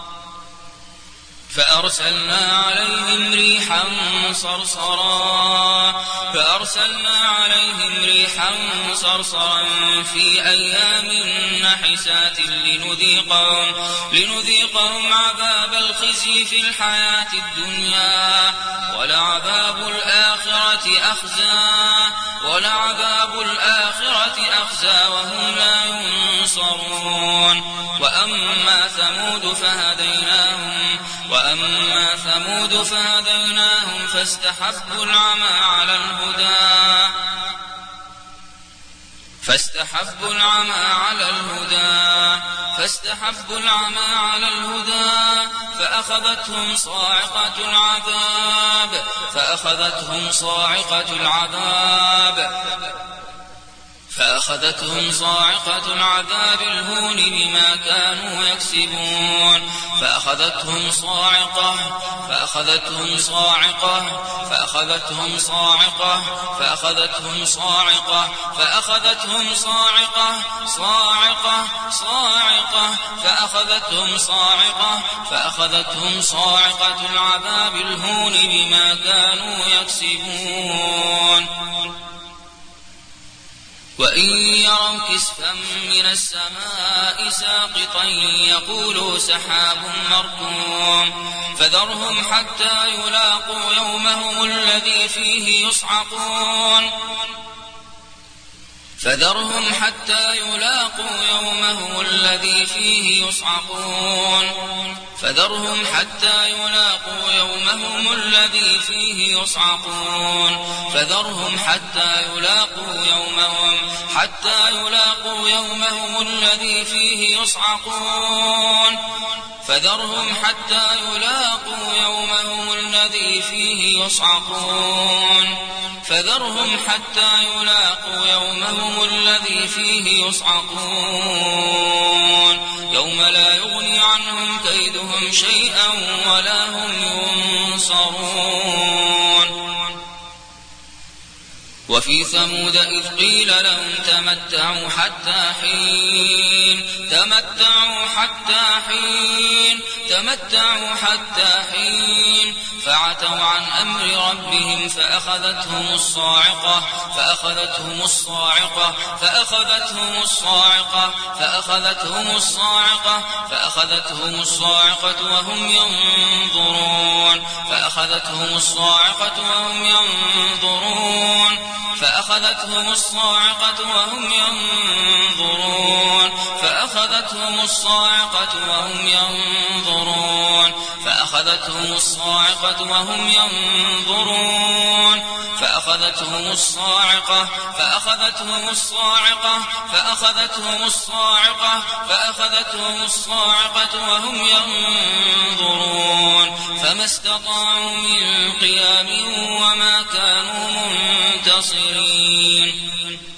S1: فأرسلنا عليهم ريحا صرصرا فأرسلنا عليهم ريحا صرصرا في أيام نحسات لنذيقهم لنذيقهم عذاب الخزي في الحياة الدنيا ولعذاب الآخرة أخزى ولعذاب الآخرة أخزى وهم لا ينصرون وأما ثمود فهديناهم وأما ثمود فهديناهم فاستحبوا العمى على الهدى فاستحبوا العمى على الهدى فاستحبوا العمى على الهدى فأخذتهم صاعقة العذاب فأخذتهم صاعقة العذاب فأخذتهم صاعقة العذاب الهون بما كانوا يكسبون فأخذتهم صاعقة فأخذتهم صاعقة فأخذتهم صاعقة فأخذتهم صاعقة فأخذتهم صاعقة صاعقة صاعقة فأخذتهم صاعقة فأخذتهم صاعقة العذاب الهون بما كانوا يكسبون وإن يروا كسفا من السماء ساقطا يقولوا سحاب مركوم فذرهم حتى يلاقوا يومهم الذي فيه يصعقون فذرهم حتى يلاقوا يومهم الذي فيه يصعقون فذرهم حتى يلاقوا يومهم الذي فيه يصعقون فذرهم حتى يلاقوا يومهم حتى يلاقوا يومهم الذي فيه يصعقون فذرهم حتى يلاقوا يومهم الذي فيه يصعقون فذرهم حتى يلاقوا يومهم الذي فيه يصعقون يوم لا يغني عنهم كيدهم شيئا ولا هم ينصرون وفي ثمود إذ قيل لهم تمتعوا حتى حين تمتعوا حتى حين تمتعوا حتى حين فعتوا عن أمر ربهم فأخذتهم الصاعقة فأخذتهم الصاعقة فأخذتهم الصاعقة فأخذتهم الصاعقة فأخذتهم الصاعقة وهم ينظرون فأخذتهم الصاعقة وهم ينظرون فأخذتهم الصاعقة وهم ينظرون فأخذتهم الصاعقة وهم ينظرون فأخذتهم الصاعقة وهم ينظرون فأخذتهم الصاعقة فأخذتهم الصاعقة فأخذتهم الصاعقة فأخذتهم الصاعقة وهم ينظرون فما استطاعوا من قيام وما كانوا منتصرين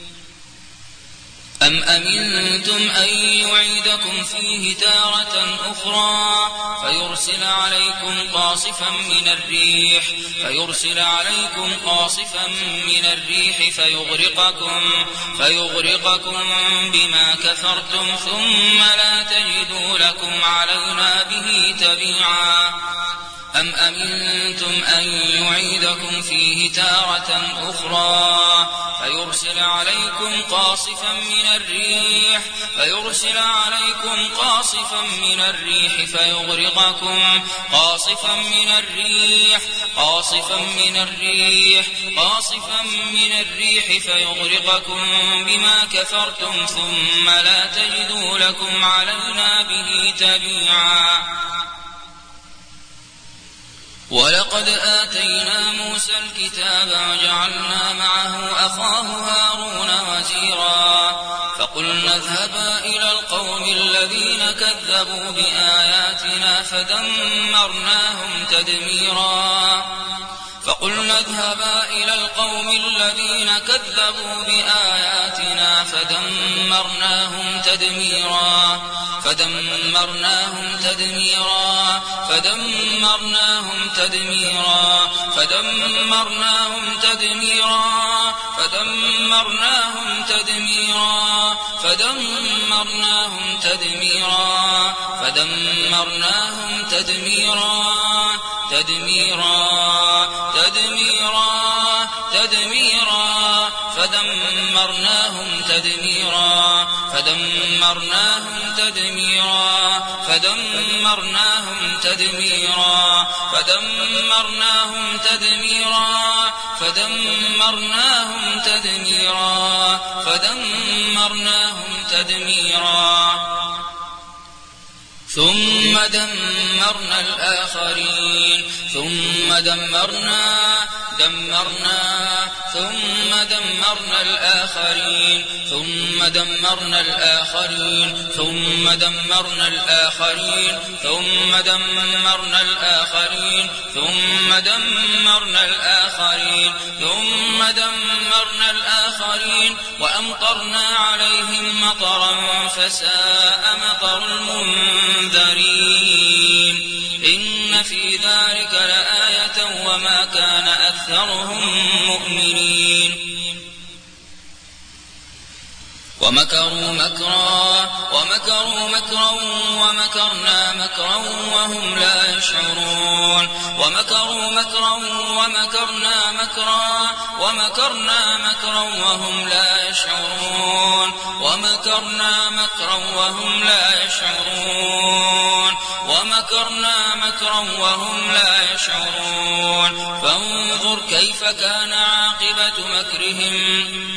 S1: أم أمنتم أن يعيدكم فيه تارة أخرى فيرسل عليكم قاصفا من الريح فيرسل عليكم قاصفا من الريح فيغرقكم فيغرقكم بما كفرتم ثم لا تجدوا لكم علينا به تبيعا أم أمنتم أن يعيدكم فيه تارة أخرى فيرسل عليكم قاصفا من الريح فيرسل عليكم قاصفا من الريح فيغرقكم قاصفا من الريح قاصفا من الريح قاصفا من الريح فيغرقكم بما كفرتم ثم لا تجدوا لكم علينا به تبيعا ولقد آتينا موسى الكتاب وجعلنا معه أخاه هارون وزيرا فقلنا اذهبا إلى القوم الذين كذبوا بآياتنا فدمرناهم تدميرا فقلنا اذهبا إلى القوم الذين كذبوا بآياتنا فدمرناهم تدميرا فدمرناهم تدميرا فدمرناهم تدميرا فدمرناهم تدميرا فدمرناهم تدميرا فدمرناهم تدميرا فدمرناهم تدميرا تدميرا تدميرا تدميرا فدمرناهم تدميرا فدمرناهم تدميرا فدمرناهم تدميرا فدمرناهم تدميرا فدمرناهم تدميرا فدمرناهم تدميرا ثم دمرنا الآخرين ثم دمرنا دمرنا ثم دمرنا الآخرين ثم دمرنا الآخرين ثم دمرنا الآخرين ثم دمرنا الآخرين ثم دمرنا الآخرين ثم دمرنا الآخرين وأمطرنا عليهم مطرا فساء مطر المنذرين إن في ذلك لآية وما كان أكثرهم مؤمنين ومكروا مكرا ومكروا مكرا ومكرنا مكرا وهم لا يشعرون ومكروا مكرا ومكرنا مكرا ومكرنا مكرا وهم لا يشعرون ومكرنا مكرا وهم لا يشعرون ومكرنا مكرا وهم لا يشعرون فانظر كيف كان عاقبة مكرهم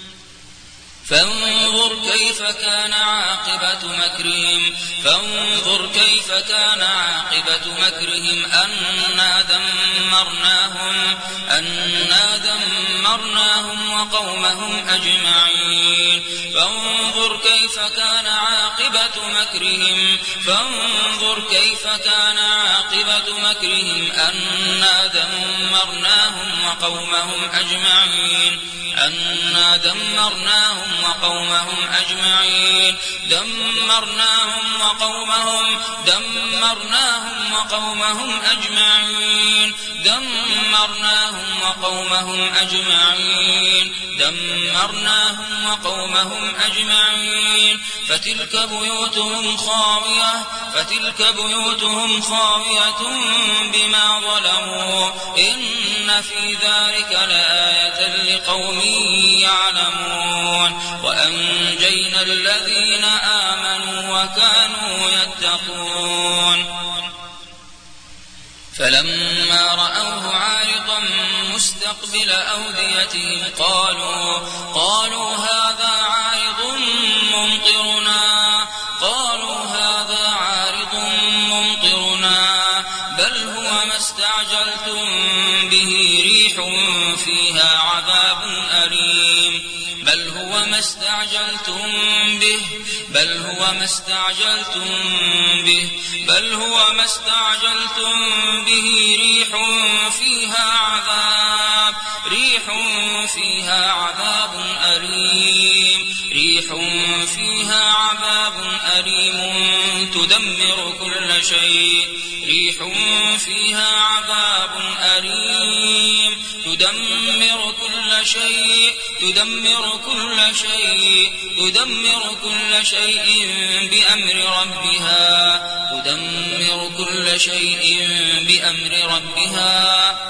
S1: فانظر كيف كان عاقبة مكرهم فانظر كيف كان عاقبة مكرهم أنا دمرناهم أنا دمرناهم وقومهم أجمعين فانظر كيف كان عاقبة مكرهم فانظر كيف كان عاقبة مكرهم أنا دمرناهم وقومهم أجمعين أنا دمرناهم وقومهم أجمعين دمرناهم وقومهم دمرناهم وقومهم أجمعين دمرناهم وقومهم أجمعين دمرناهم وقومهم أجمعين فتلك بيوتهم خاوية فتلك بيوتهم خاوية بما ظلموا إن في ذلك لآية لقوم يعلمون وأنجينا الذين آمنوا وكانوا يتقون فلما رأوه عارضا مستقبل أوديتهم قالوا قالوا هذا عارض ممطرنا قالوا هذا عارض ممطرنا بل هو ما استعجلتم به ريح فيها عذاب أليم بل هو ما استعجلتم به بل هو ما استعجلتم به بل هو ما استعجلتم به ريح فيها عذاب ريح فيها عذاب أليم ريح فيها عذاب أليم تدمر كل شيء ريح فيها عذاب أليم تدمر كل شيء تدمر كل شيء تدمر كل شيء بأمر ربها تدمر كل شيء بأمر ربها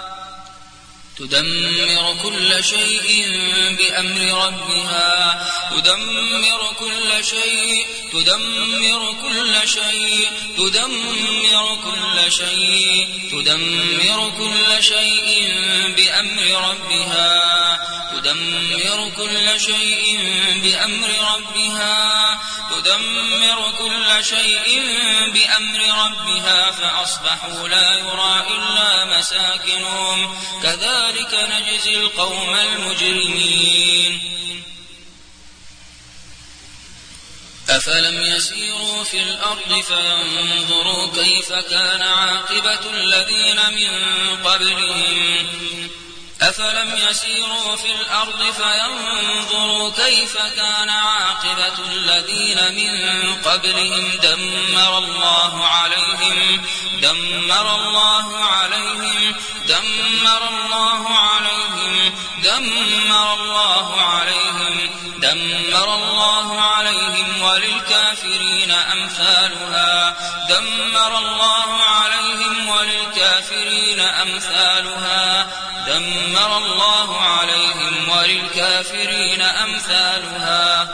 S1: تدمر كل شيء بأمر ربها تدمر كل شيء تدمر كل شيء تدمر كل شيء تدمر كل شيء بأمر ربها تدمر كل شيء بأمر ربها تدمر كل شيء بأمر ربها فأصبحوا لا يرى إلا مساكنهم كذلك نجزي القوم المجرمين أفلم يسيروا في الأرض فينظروا كيف كان عاقبة الذين من قبلهم أفلم يسيروا في الأرض فينظروا كيف كان عاقبة الذين من قبلهم دمر الله عليهم دمر الله عليهم دمر الله عليهم دمر الله عليهم دمر الله عليهم وللكافرين أمثالها دمر الله عليهم وللكافرين أمثالها دمر الله عليهم وللكافرين أمثالها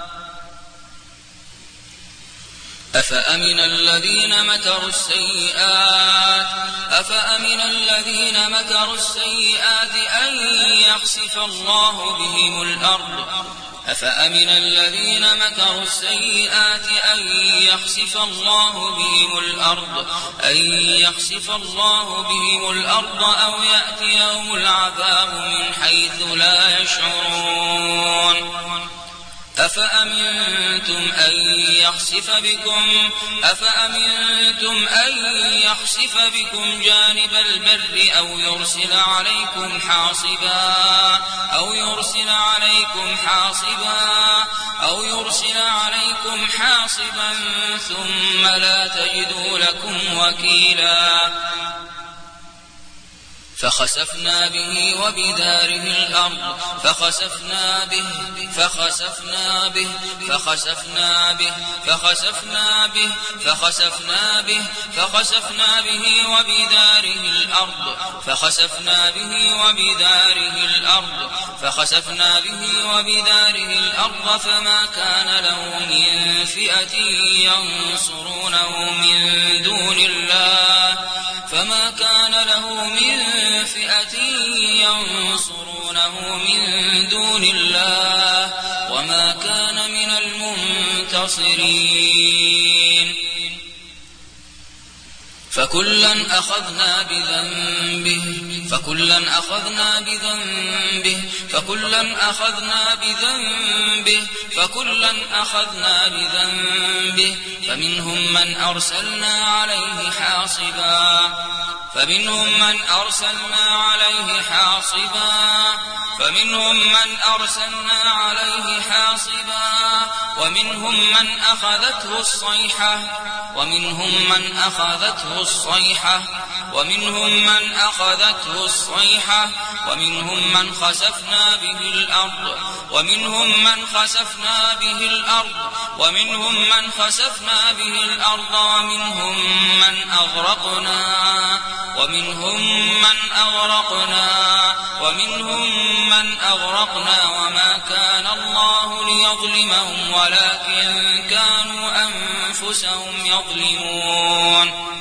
S1: أفأمن الذين مكروا السيئات أفأمن الذين مكروا السيئات أن يخسف الله بهم الأرض أفأمن الذين مكروا السيئات أن يخسف الله بهم الأرض أن يخسف الله بهم الأرض أو يأتيهم العذاب من حيث لا يشعرون أفأمنتم أن يخسف بكم أفأمنتم أن يخسف بكم جانب البر أو يرسل عليكم حاصبا أو يرسل عليكم حاصبا أو يرسل عليكم حاصبا ثم لا تجدوا لكم وكيلا فخسفنا به وبداره الأرض فخسفنا به فخسفنا به فخسفنا به فخسفنا به فخسفنا به فخسفنا به وبداره الأرض فخسفنا به وبداره الأرض فخسفنا به وبداره الأرض فما كان له من فئة ينصرونه من دون الله فما كان له من فئة ينصرونه من دون الله وما كان من المنتصرين فكلا أخذنا بذنبه فكلا أخذنا بذنبه فكلا أخذنا بذنبه فكلا أخذنا بذنبه فمنهم من أرسلنا عليه حاصبا فمنهم من أرسلنا عليه حاصبا فمنهم من أرسلنا عليه حاصبا ومنهم من أخذته الصيحة ومنهم من أخذته الصيحة ومنهم من أخذته الصيحة ومنهم من خسفنا به الأرض ومنهم من خسفنا به الأرض ومنهم من خسفنا به الأرض ومنهم من أغرقنا ومنهم من أغرقنا ومنهم من أغرقنا وما كان الله ليظلمهم ولكن كانوا أنفسهم يظلمون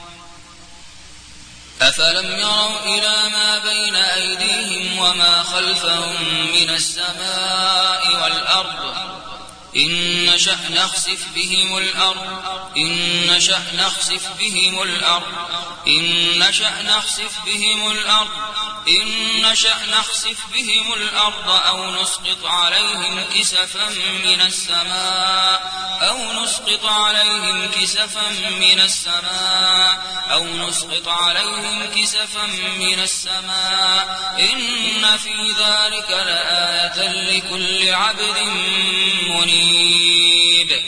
S1: أفلم يروا إلى ما بين أيديهم وما خلفهم من السماء والأرض إن نشأ نخسف بهم الأرض إن نشأ نخسف بهم الأرض إن نشأ نخسف بهم الأرض إن نشأ نخسف بهم الأرض أو نسقط عليهم كسفا من السماء أو نسقط عليهم كسفا من السماء أو نسقط عليهم كسفا من السماء إن في ذلك لآية لكل عبد منيب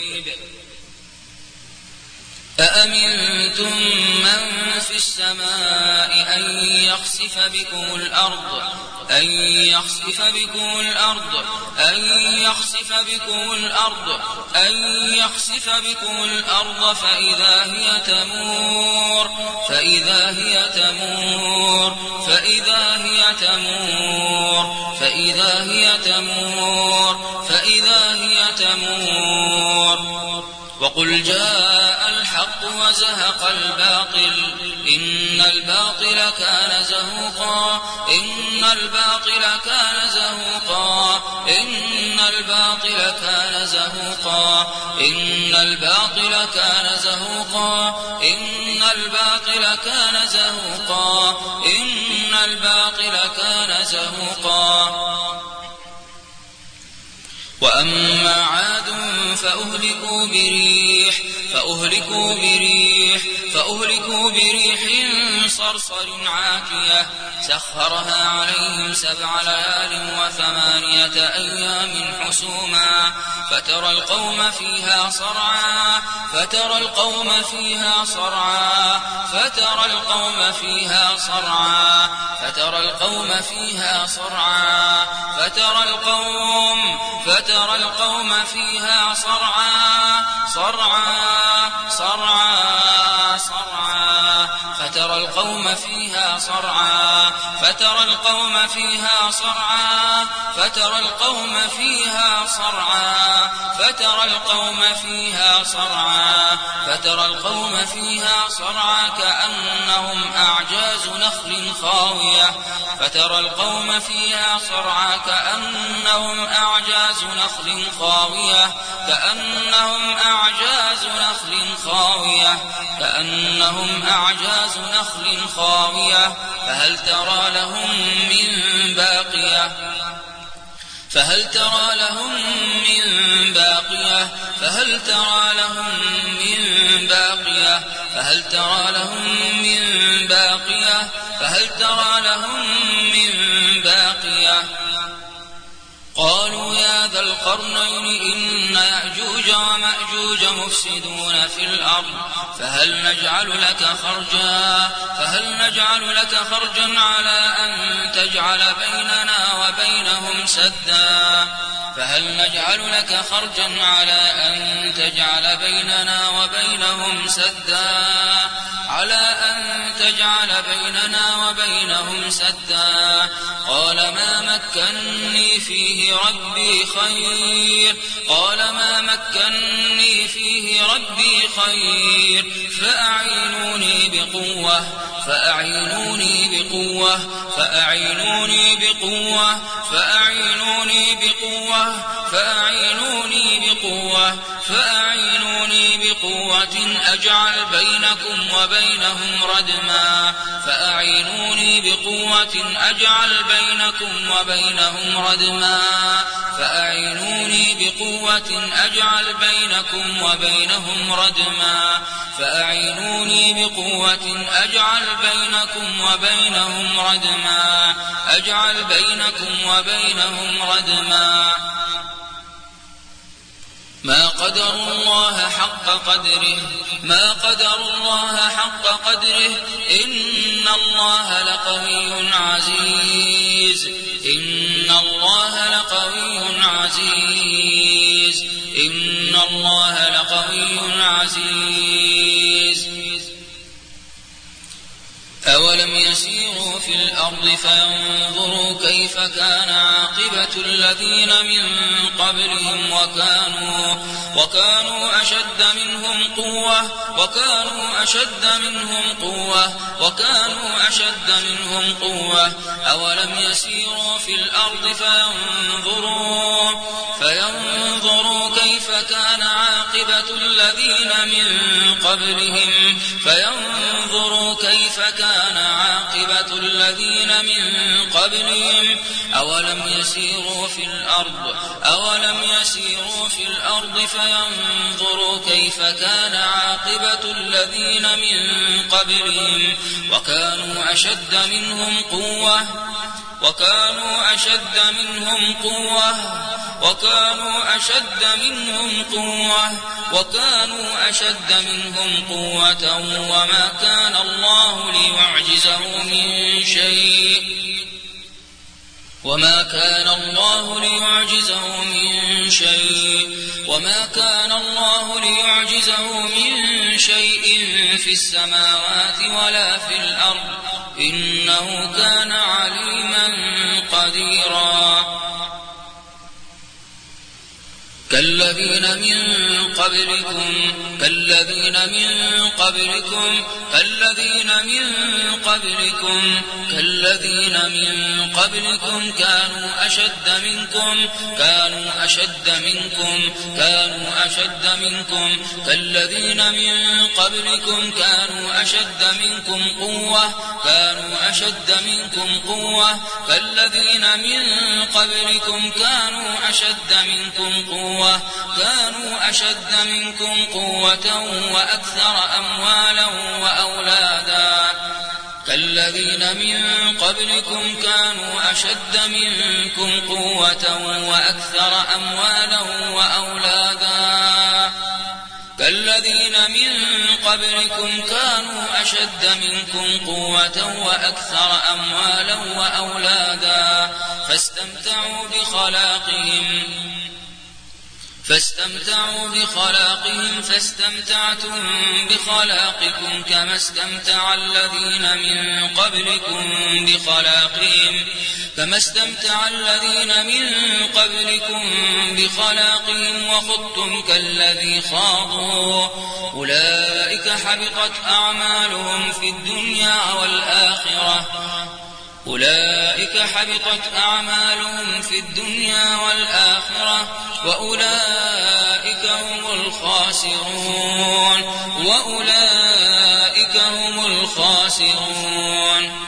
S1: أأمنتم من في السماء أن يخسف بكم الأرض أن يخسف بكم الأرض أن يخسف بكم الأرض أن يخسف بكم الأرض فإذا هي تمور فإذا هي تمور فإذا هي تمور فإذا هي تمور فإذا هي تمور وقل جاء الحق وزهق الباطل إن الباطل كان زهوقا إن الباطل كان زهوقا إن الباطل كان زهوقا إن الباطل كان زهوقا إن الباطل كان زهوقا إن الباطل كان زهوقا وأما عاد فأهلكوا بريح فأهلكوا بريح فأهلكوا بريح صرصر عاتية سخرها عليهم سبع ليال وثمانية أيام حسوما فترى القوم فيها صرعا فترى القوم فيها صرعا فترى القوم فيها صرعا فترى القوم فيها صرعا فترى القوم فترى القوم فيها صرعا صرعا صرعا صرعا فترى القوم فيها صرعا فترى القوم فيها صرعا فترى القوم فيها صرعا فترى القوم فيها صرعا فترى القوم فيها صرعا كأنهم أعجاز نخل خاوية فترى القوم فيها صرعا كأنهم أعجاز نخل خاوية كأنهم أعجاز نخل خاوية كأنهم أعجاز نخل خاوية فهل ترى لهم من باقية فهل ترى لهم من باقية فهل ترى لهم من باقية فهل ترى لهم من باقية فهل ترى لهم من باقية قالوا يا ذا القرنين إن يأجوج ومأجوج مفسدون في الأرض فهل نجعل لك خرجا فهل نجعل لك خرجا على أن تجعل بيننا وبينهم سدا فهل نجعل لك خرجا على أن تجعل بيننا وبينهم سدا على أن تجعل بيننا وبينهم سدا قال ما مكنني فيه ربي خير قال ما مكنني فيه ربي خير فأعينوني بقوة فأعينوني بقوة فأعينوني بقوة فأعينوني بقوة فأعينوني بقوة فأعينوني بقوة أجعل بينكم وبينهم ردما فأعينوني بقوة أجعل بينكم وبينهم ردما فأعينوني بقوة أجعل بينكم وبينهم ردما فأعينوني بقوة أجعل بينكم وبينهم ردما أجعل بينكم وبينهم ردما ما قدروا الله حق قدره ما قدروا الله حق قدره إن الله لقوي عزيز إن الله لقوي عزيز إن الله لقوي عزيز أولم يسيروا في الأرض فينظروا كيف كان عاقبة الذين من قبلهم وكانوا وكانوا أشد منهم قوة وكانوا أشد منهم قوة وكانوا أشد منهم قوة أولم يسيروا في الأرض فينظروا فينظروا كيف كان عاقبة الذين من قبلهم فينظروا كيف كان كان عاقبة الذين من قبلهم أولم يسيروا في الأرض أولم يسيروا في الأرض فينظروا كيف كان عاقبة الذين من قبلهم وكانوا أشد منهم قوة وكانوا أشد منهم قوة وكانوا أشد منهم قوة وكانوا أشد منهم قوة وما كان الله ليعجزه من شيء وما كان الله ليعجزه من شيء وما كان الله ليعجزه من شيء في السماوات ولا في الأرض إنه كان عليما قديرا كالذين من قبلكم كالذين من قبلكم كالذين من قبلكم كالذين من قبلكم كانوا أشد منكم كانوا أشد منكم كانوا أشد منكم كالذين من قبلكم كانوا أشد منكم قوة كانوا أشد منكم قوة كالذين من قبلكم كانوا أشد منكم قوة كانوا أشد منكم قوة وأكثر أموالا وأولادا كالذين من قبلكم كانوا أشد منكم قوة وأكثر أموالا وأولادا كالذين من قبلكم كانوا أشد منكم قوة وأكثر أموالا وأولادا فاستمتعوا بخلاقهم فاستمتعوا بخلاقهم فاستمتعتم بخلاقكم كما استمتع الذين من قبلكم بخلاقهم كما استمتع الذين من قبلكم بخلاقهم وخضتم كالذي خاضوا أولئك حبطت أعمالهم في الدنيا والآخرة أولئك حبطت أعمالهم في الدنيا والآخرة وأولئك هم الخاسرون وأولئك هم الخاسرون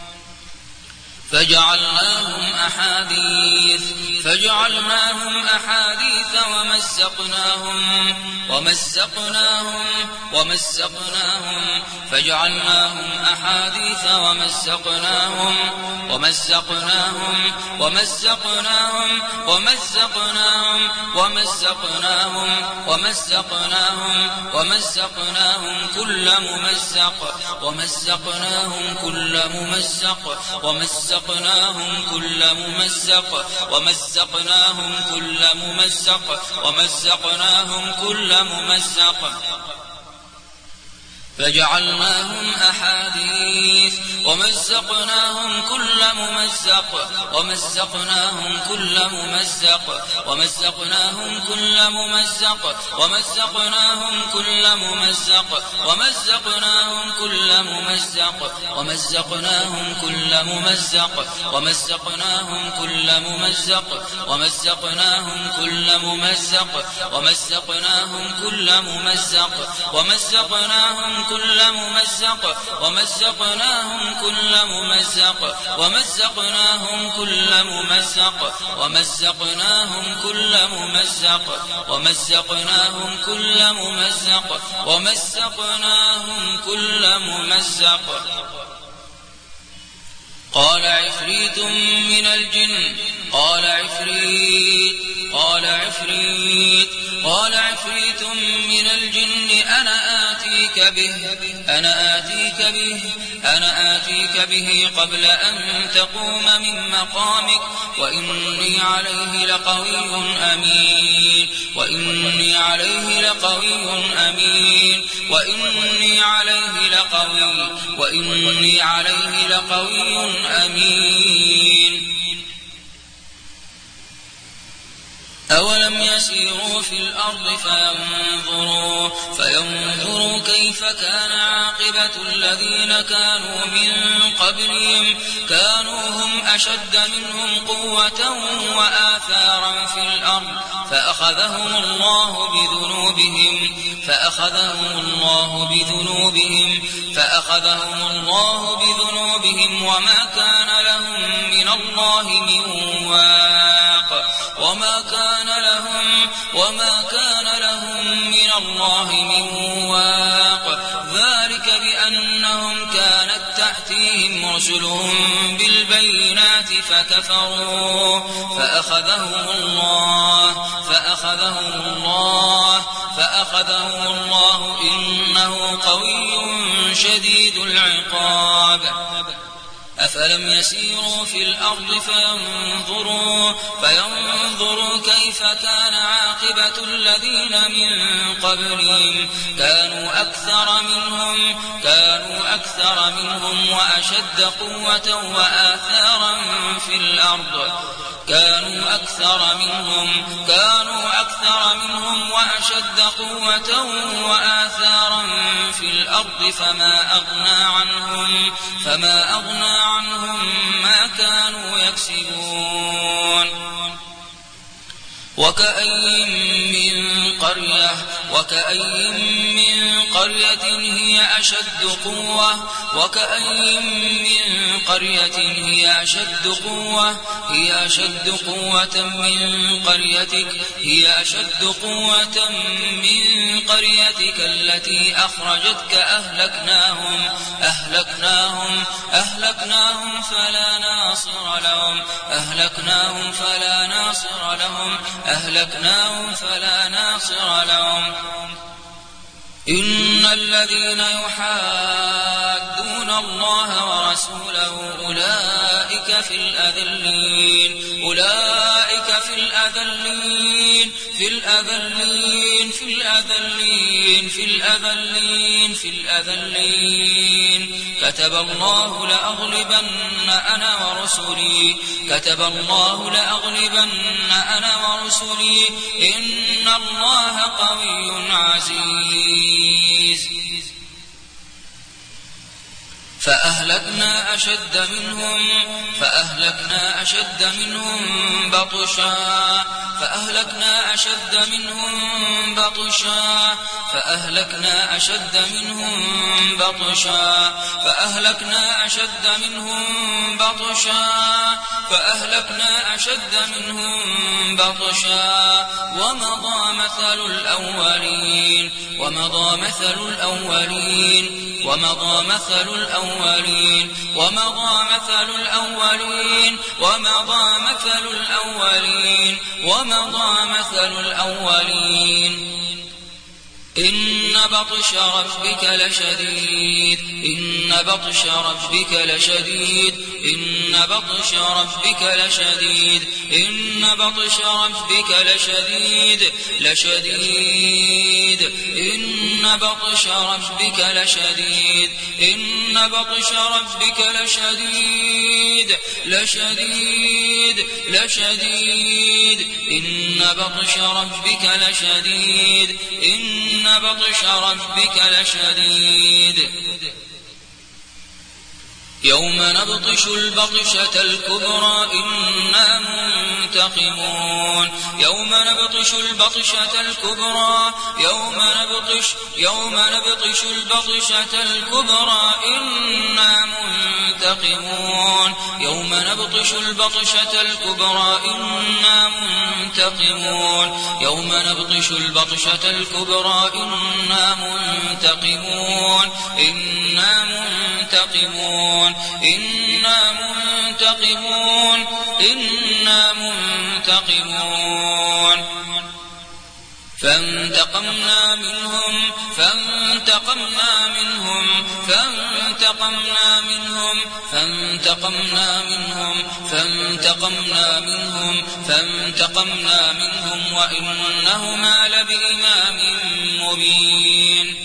S1: فجعلناهم أحاديث فجعلناهم أحاديث ومزقناهم ومزقناهم ومزقناهم فجعلناهم أحاديث ومزقناهم ومزقناهم ومزقناهم ومزقناهم ومزقناهم ومزقناهم ومزقناهم كل ممزق ومزقناهم كل ممزق ومزقناهم كل ممزق ومزقناهم كل ممزق ومزقناهم كل ممزق فجعلناهم أحاديث ومزقناهم كل ممزق ومزقناهم كل ممزق ومزقناهم كل ممزق ومزقناهم كل ممزق ومزقناهم كل ممزق ومزقناهم كل ممزق ومزقناهم كل ممزق ومزقناهم كل ممزق ومزقناهم كل ممزق ومزقناهم كل ممزق ومزقناهم كل ممزق ومزقناهم كل ممزق ومزقناهم كل ممزق ومزقناهم كل ممزق ومزقناهم كل ممزق قال عفريت من الجن قال عفريت قال عفريت قال عفريت من الجن أنا آتيك به أنا آتيك به أنا آتيك به قبل أن تقوم من مقامك وإني عليه لقوي أمين وإني عليه لقوي أمين وإني عليه لقوي وإني عليه لقوي أمين أولم يسيروا في الأرض فينظروا, فينظروا كيف كان عاقبة الذين كانوا من قبلهم كانوا هم أشد منهم قوة وآثارا في الأرض فأخذهم الله بذنوبهم فأخذهم الله بذنوبهم فأخذهم الله بذنوبهم وما كان لهم من الله من واق وما كان لهم وما كان لهم من الله من واق ذلك بأنهم كانت تأتيهم رسلهم بالبينات فكفروا فأخذهم الله فأخذهم الله فأخذهم الله إنه قوي شديد العقاب أفلم يسيروا في الأرض فينظروا, فينظروا كيف كان عاقبة الذين من قبلهم كانوا أكثر منهم كانوا أكثر منهم وأشد قوة وآثارا في الأرض كانوا أكثر منهم كانوا أكثر منهم وأشد قوة وآثارا في الأرض فما أغنى عنهم فما أغنى عنهم ما كانوا يكسبون وكأي من قرية وكأي من قرية هي أشد قوة وكأي من قرية هي أشد قوة هي أشد قوة من قريتك هي أشد قوة من قريتك التي أخرجتك أهلكناهم أهلكناهم أهلكناهم فلا ناصر لهم أهلكناهم فلا ناصر لهم أهلكناهم فلا ناصر لهم إن الذين يحادون الله ورسوله أولئك في الأذلين أولئك في الأذلين في الأذلين في الأذلين في الأذلين في الأذلين كتب الله لأغلبن أنا ورسلي كتب الله لأغلبن أنا ورسلي إن الله قوي عزيز فأهلكنا أشد منهم فأهلكنا أشد منهم بطشا فأهلكنا أشد منهم بطشا فأهلكنا أشد منهم بطشا فأهلكنا أشد منهم بطشا فأهلكنا أشد منهم بطشا ومضى مثل الأولين ومضى مثل الأولين ومضى مثل الأولين ومضى مثل الأولين ومضى مثل الأولين ومضى مثل الأولين إن بطش ربك لشديد إن بطش ربك لشديد إن بطش ربك لشديد إن بطش ربك لشديد لشديد إن بطش ربك لشديد إن بطش ربك لشديد لشديد لشديد إن بطش ربك لشديد إن بطش ربك لشديد يوم نبطش البطشة الكبرى إنا منتقمون يوم نبطش البطشة الكبرى يوم نبطش يوم نبطش البطشة الكبرى إنا منتقمون يوم نبطش البطشة الكبرى إنا منتقمون يوم نبطش البطشة الكبرى إنا منتقمون إنا منتقمون إنا منتقمون إنا منتقمون فانتقمنا منهم فانتقمنا منهم فانتقمنا منهم فانتقمنا منهم فانتقمنا منهم فانتقمنا منهم وإنهما لبإمام مبين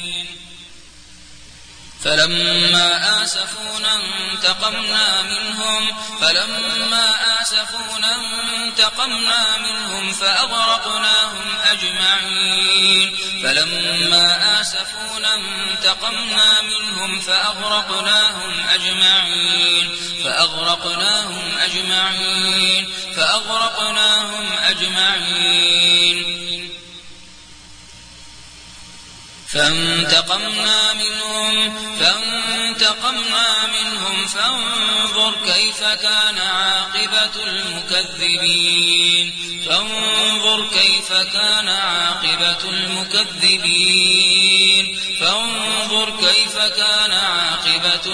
S1: فلما آسفونا انتقمنا منهم فلما آسفونا انتقمنا منهم فأغرقناهم أجمعين فلما آسفونا انتقمنا منهم فأغرقناهم أجمعين فأغرقناهم أجمعين فأغرقناهم أجمعين فانتقمنا منهم فانتقمنا منهم فانظر كيف كان عاقبة المكذبين فانظر كيف كان عاقبة المكذبين فانظر كيف كان عاقبة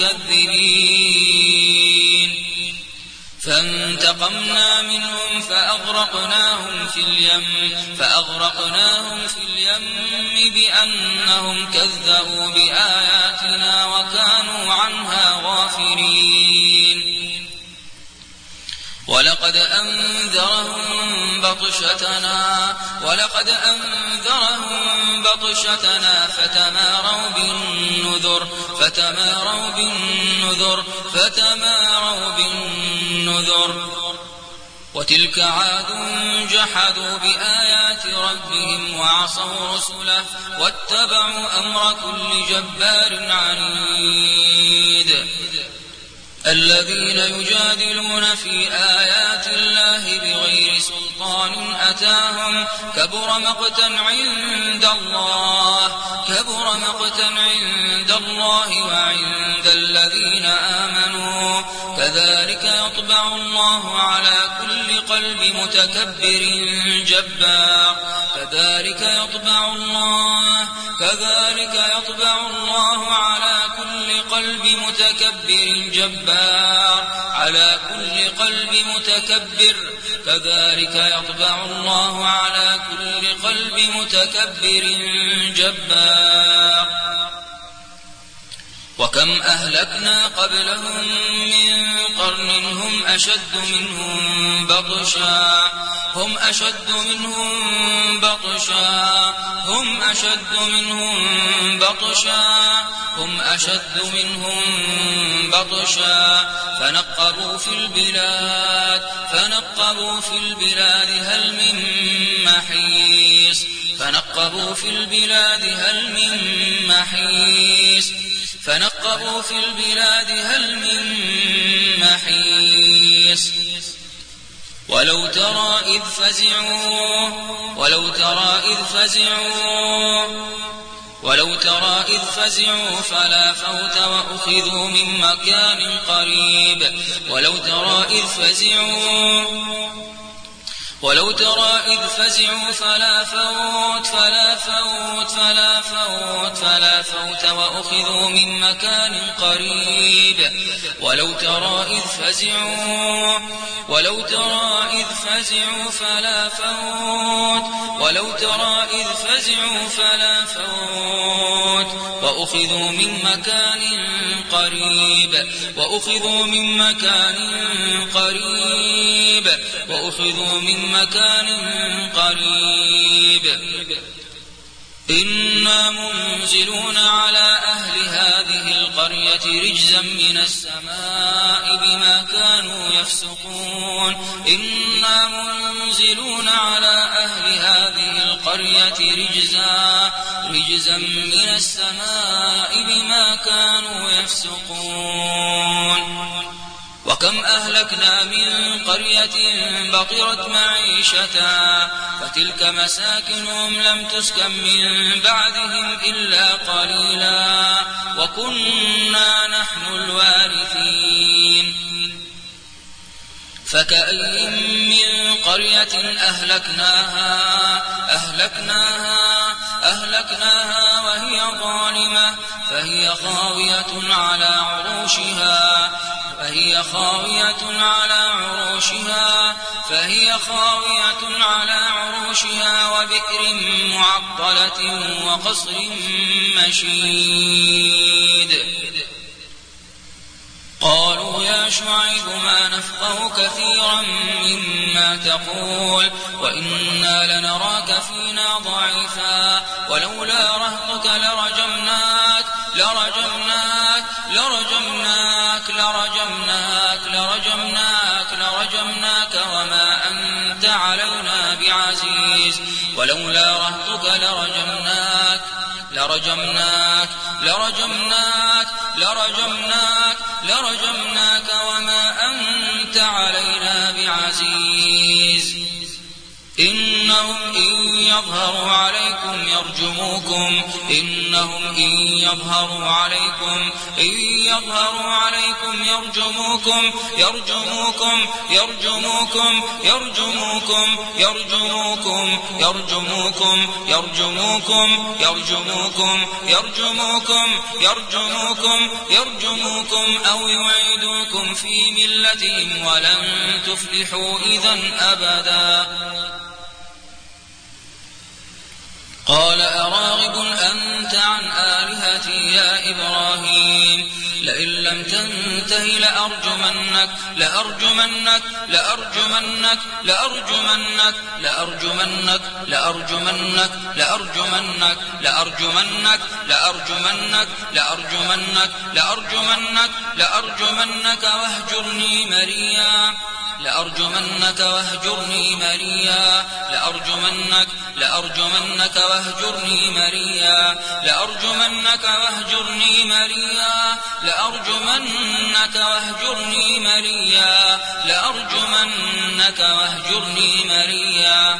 S1: المكذبين فانتقمنا منهم فأغرقناهم في اليم فأغرقناهم في اليم بأنهم كذبوا بآياتنا وكانوا عنها غافلين ولقد أنذرهم بطشتنا ولقد أنذرهم بطشتنا فتماروا بالنذر فتماروا بالنذر فتماروا بالنذر وتلك عاد جحدوا بآيات ربهم وعصوا رسله واتبعوا أمر كل جبار عنيد الذين يجادلون في آيات الله بغير سلطان أتاهم كبر مقتا عند الله كبر مقتا عند الله وعند الذين آمنوا كذلك يطبع الله على كل قلب متكبر جبار كذلك يطبع الله كذلك يطبع الله على كل قلب متكبر جبار على كل قلب متكبر كذلك يطبع الله على كل قلب متكبر جبار وكم أهلكنا قبلهم من قرن هم أشد منهم بطشا هم أشد منهم بطشا هم أشد منهم بطشا هم أشد منهم بطشا فنقبوا في البلاد فنقبوا في البلاد هل من محيص فنقبوا في البلاد هل من محيص فنقبوا في البلاد هل من محيص ولو ترى إذ فزعوا ولو ترى إذ فزعوا ولو ترى إذ فزعوا فلا فوت وأخذوا من مكان قريب ولو ترى إذ فزعوا ولو ترى إذ فزعوا فلا فوت فلا فوت فلا فوت فلا فوت وأخذوا من مكان قريب ولو ترى إذ فزعوا ولو ترى إذ فزعوا فلا فوت ولو ترى إذ فزعوا فلا فوت وأخذوا من مكان قريب وأخذوا من مكان قريب وأخذوا من مكان قريب إنا منزلون على أهل هذه القرية رجزا من السماء بما كانوا يفسقون إنا منزلون على أهل هذه القرية رجزا رجزا من السماء بما كانوا يفسقون وكم أهلكنا من قرية بطرت معيشتها فتلك مساكنهم لم تسكن من بعدهم إلا قليلا وكنا نحن الوارثين فكأي من قرية أهلكناها أهلكناها أهلكناها وهي ظالمة فهي خاوية على عروشها فهي خاوية على عروشها فهي خاوية على عروشها وبئر معطلة وقصر مشيد قالوا يا شعيب ما نفقه كثيرا مما تقول وإنا لنراك فينا ضعيفا ولولا رهطك لرجمناك لرجمناك لرجمناك لرجمناك لرجمناك لرجمناك وما أنت علينا بعزيز ولولا رهطك لرجمناك لرجمناك لرجمناك لرجمناك لرجمناك وما أنت علينا بعزيز إنهم إن يظهروا عليكم يرجموكم إنهم إن يظهروا عليكم إن يظهروا عليكم يرجموكم يرجموكم يرجموكم يرجموكم يرجموكم يرجموكم يرجموكم يرجموكم يرجموكم يرجموكم يرجموكم أو يعيدوكم في ملتهم ولن تفلحوا إذن أبدا قال أراغب أنت عن آلهتي يا إبراهيم لئن لم تنته لأرجمنك لأرجمنك لأرجمنك لأرجمنك لأرجمنك لأرجمنك لأرجمنك لأرجمنك لأرجمنك لأرجمنك لأرجمنك لأرجمنك واهجرني مليا لأرجمنك واهجرني مليا لأرجمنك لأرجمنك واهجرني مليا لأرجمنك واهجرني مليا لأرجمنك واهجرني مليا لأرجمنك واهجرني مليا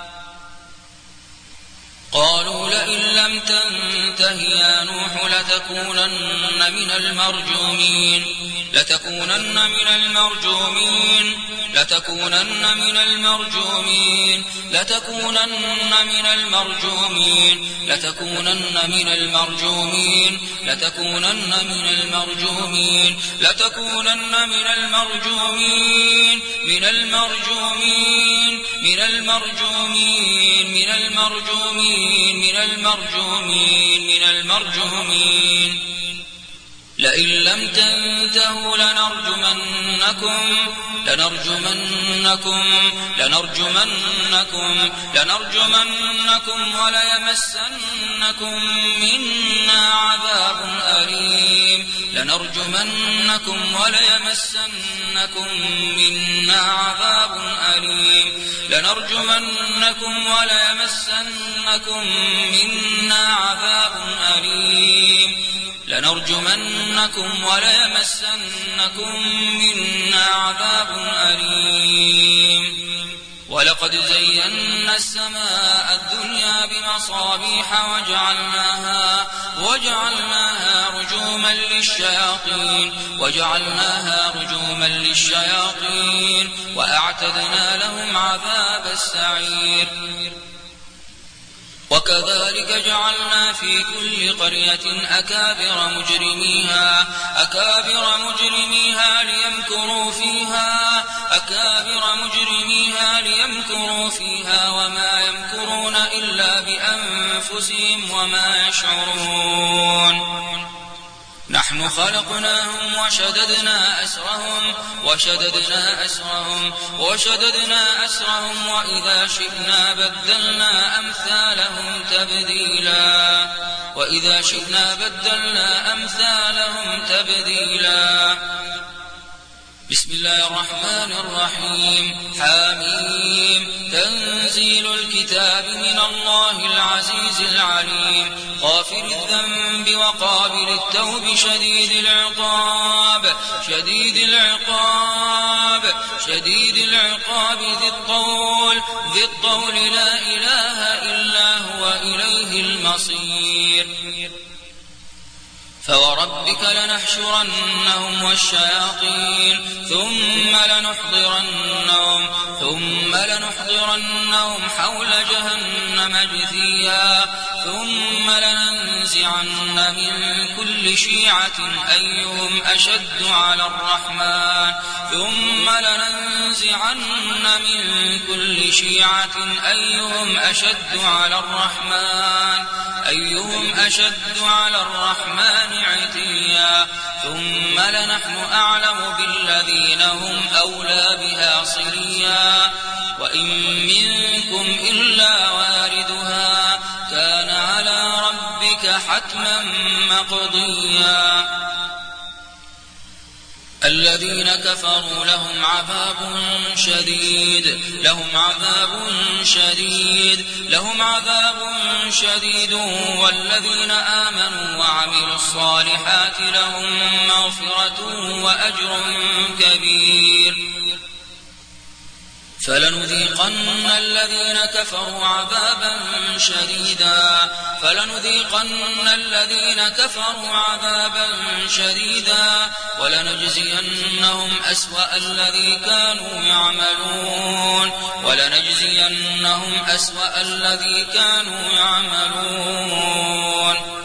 S1: قالوا لئن لم تنته يا نوح لتكونن من المرجومين لتكونن من المرجومين لتكونن من المرجومين لتكونن من المرجومين لتكونن من المرجومين لتكونن من المرجومين لتكونن من المرجومين من المرجومين من المرجومين من المرجومين من المرجومين من المرجومين لئن لم تنتهوا لنرجمنكم لنرجمنكم لنرجمنكم لنرجمنكم وليمسنكم منا عذاب أليم لنرجمنكم وليمسنكم منا عذاب أليم لنرجمنكم وليمسنكم منا عذاب أليم لنرجمنكم وليمسنكم منا عذاب أليم ولقد زينا السماء الدنيا بمصابيح وجعلناها وجعلناها رجوما للشياطين وجعلناها رجوما للشياطين وأعتدنا لهم عذاب السعير وكذلك جعلنا في كل قرية أكابر مجرميها أكابر مجرميها ليمكروا فيها أكابر مجرميها ليمكروا فيها وما يمكرون إلا بأنفسهم وما يشعرون نحن خلقناهم وشددنا أسرهم وشددنا أسرهم وشددنا أسرهم وإذا شئنا بدلنا أمثالهم تبديلا وإذا شئنا بدلنا أمثالهم تبديلا بسم الله الرحمن الرحيم حميم تنزيل الكتاب من الله العزيز العليم غافر الذنب وقابل التوب شديد العقاب شديد العقاب شديد العقاب ذي الطول ذي الطول لا إله إلا هو إليه المصير فوربك لنحشرنهم والشياطين ثم لنحضرنهم ثم لنحضرنهم حول جهنم جثيا ثم لننزعن من كل شيعة أيهم أشد على الرحمن ثم لننزعن من كل شيعة أيهم أشد على الرحمن أيهم أشد على الرحمن عتيا ثم لنحن أعلم بالذين هم أولى بها صليا وإن منكم إلا واردها كان على ربك حتما مقضيا الذين كفروا لهم عذاب شديد لهم عذاب شديد لهم عذاب شديد والذين آمنوا وعملوا الصالحات لهم مغفرة وأجر كبير فلنذيقن الذين كفروا عذابا شديدا فلنذيقن الذين كفروا عذابا شديدا ولنجزينهم أسوأ الذي كانوا يعملون ولنجزينهم أسوأ الذي كانوا يعملون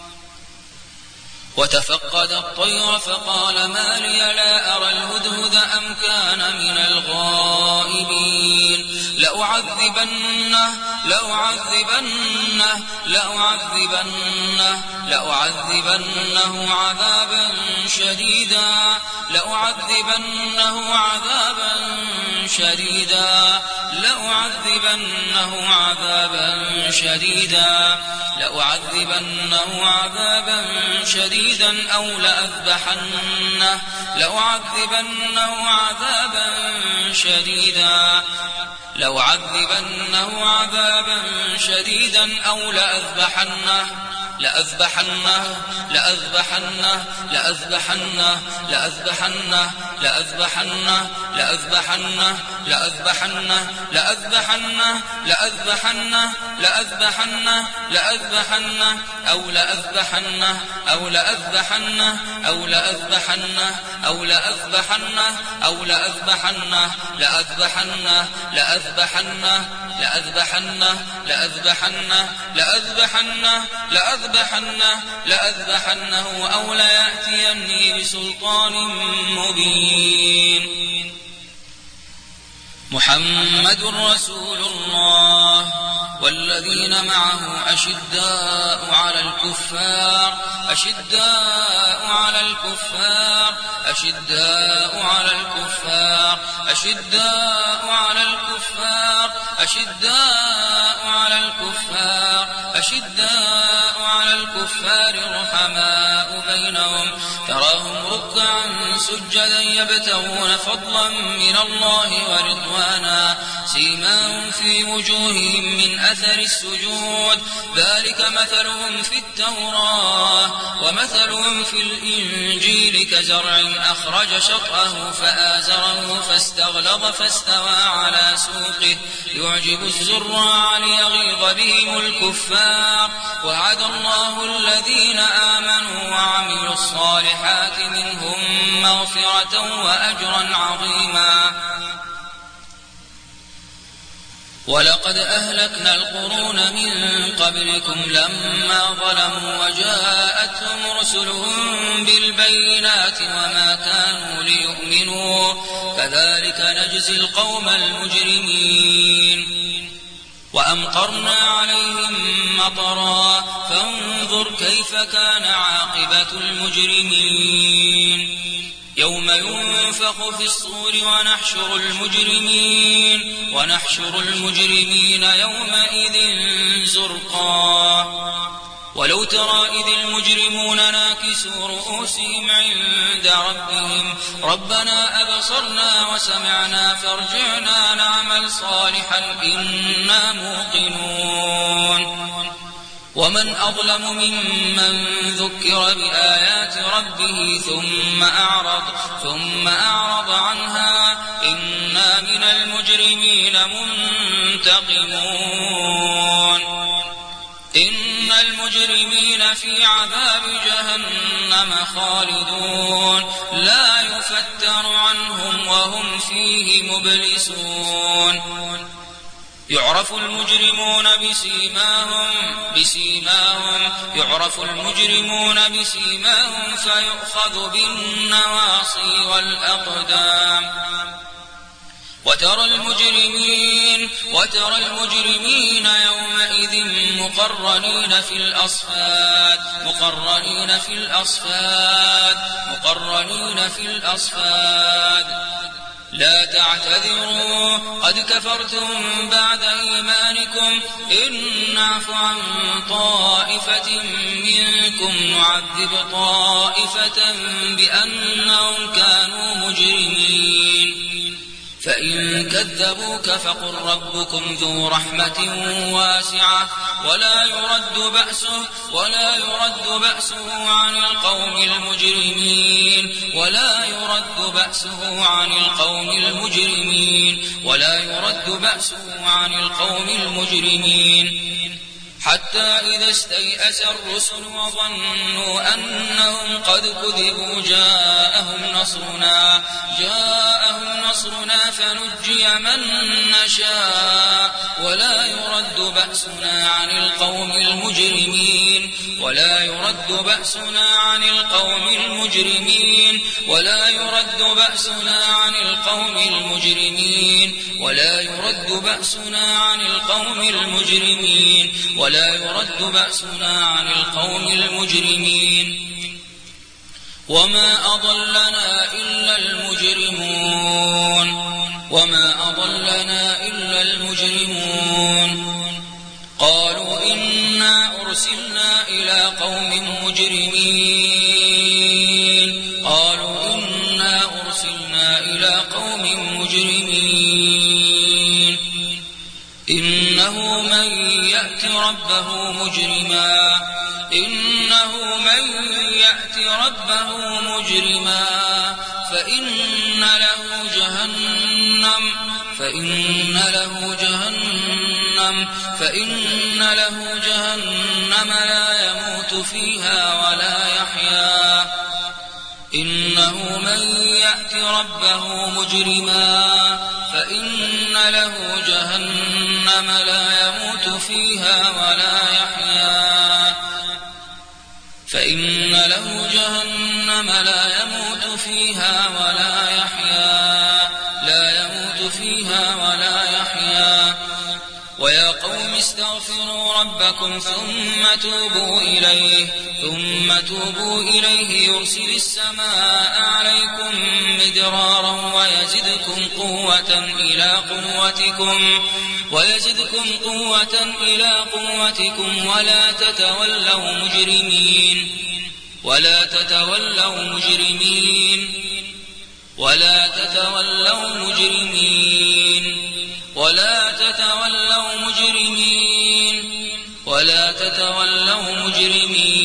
S1: وتفقد الطير فقال ما لي لا أرى الهدهد أم كان من الغائبين لأعذبنه لأعذبنه لأعذبنه لأعذبنه عذابا شديدا لأعذبنه عذابا شديدا لأعذبنه عذابا شديدا لأعذبنه عذابا شديدا أو لأذبحنه لأعذبنه عذابا شديدا لأعذبنه عذابا شديدا أو لأذبحنه لأذبحنه لأذبحنه لأذبحنه لأذبحنه لأذبحنه لأذبحنه لأذبحنه لأذبحنه لأذبحنه لأذبحنه لأذبحنه أو لأذبحنه أو لأذبحنه أو لأذبحنه أو لأذبحنه أو لأذبحنه لأذبحنه لأذبحنه لأذبحنه لأذبحنه لأذبحنه لأذبحنه لأذبحنه أو ليأتيني بسلطان مبين. محمد رسول الله والذين معه أشداء على الكفار أشداء على الكفار أشداء على الكفار أشداء على الكفار أشداء على الكفار أشداء على الكفار رحماء بينهم تراهم ركعا سجدا يبتغون فضلا من الله ورضوانا سيماهم في وجوههم من أثر السجود ذلك مثلهم في التوراة ومثلهم في الإنجيل كزرع أخرج شطأه فآزره فاستغلظ فاستوى على سوقه يعجب الزراع ليغيظ بهم الكفار وعد الله الذين آمنوا وعملوا الصالحات منهم مغفرة وأجرا عظيما. ولقد أهلكنا القرون من قبلكم لما ظلموا وجاءتهم رسلهم بالبينات وما كانوا ليؤمنوا كذلك نجزي القوم المجرمين. وأمطرنا عليهم مطرا فانظر كيف كان عاقبة المجرمين. يوم ينفخ في الصور ونحشر المجرمين ونحشر المجرمين يومئذ زرقا ولو ترى إذ المجرمون ناكسوا رؤوسهم عند ربهم ربنا أبصرنا وسمعنا فارجعنا نعمل صالحا إنا موقنون. ومن أظلم ممن ذكر بآيات ربه ثم أعرض ثم أعرض عنها إنا من المجرمين منتقمون. إن المجرمين في عذاب جهنم خالدون لا يفتر عنهم وهم فيه مبلسون. يعرف المجرمون بسيماهم بسيماهم يعرف المجرمون بسيماهم فيؤخذ بالنواصي والأقدام. وترى المجرمين وترى المجرمين يومئذ مقرنين في الأصفاد مقرنين في الأصفاد مقرنين في الأصفاد لا تعتذروا قد كفرتم بعد إيمانكم إن نعف عن طائفة منكم نعذب طائفة بأنهم كانوا مجرمين. فإن كذبوك فقل ربكم ذو رحمة واسعة ولا يرد بأسه ولا يرد بأسه عن القوم المجرمين ولا يرد بأسه عن القوم المجرمين ولا يرد بأسه عن القوم المجرمين. حتى إذا استيأس الرسل وظنوا أنهم قد كذبوا جاءهم نصرنا جاءهم نصرنا فنجي من نشاء ولا يرد بأسنا عن القوم المجرمين ولا يرد بأسنا عن القوم المجرمين ولا يرد بأسنا عن القوم المجرمين ولا يرد بأسنا عن القوم المجرمين ولا يرد بأسنا عن القوم المجرمين. وما أضلنا إلا المجرمون. وما أضلنا إلا المجرمون قالوا إنا أرسلنا إلى قوم مجرمين قالوا إنا أرسلنا إلى قوم مجرمين إنه من يأت ربه مجرما إنه من يأت ربه مجرما فإن له جهنم فإن له جهنم فإن له جهنم لا يموت فيها ولا يحيا إنه من يأت ربه مجرما فإن له جهنم لا يموت فيها ولا يحيا فإن له جهنم لا يموت فيها ولا يحيا لا يموت فيها ولا يحيا ويا قوم استغفروا ربكم ثم توبوا إليه ثم توبوا إليه يرسل السماء عليكم مدرارا ويزدكم قوة إلى قوتكم ويزدكم قوة إلى قوتكم ولا تتولوا مجرمين ولا تتولوا مجرمين ولا تتولوا مجرمين ولا تتولوا مجرمين ولا تتولوا مجرمين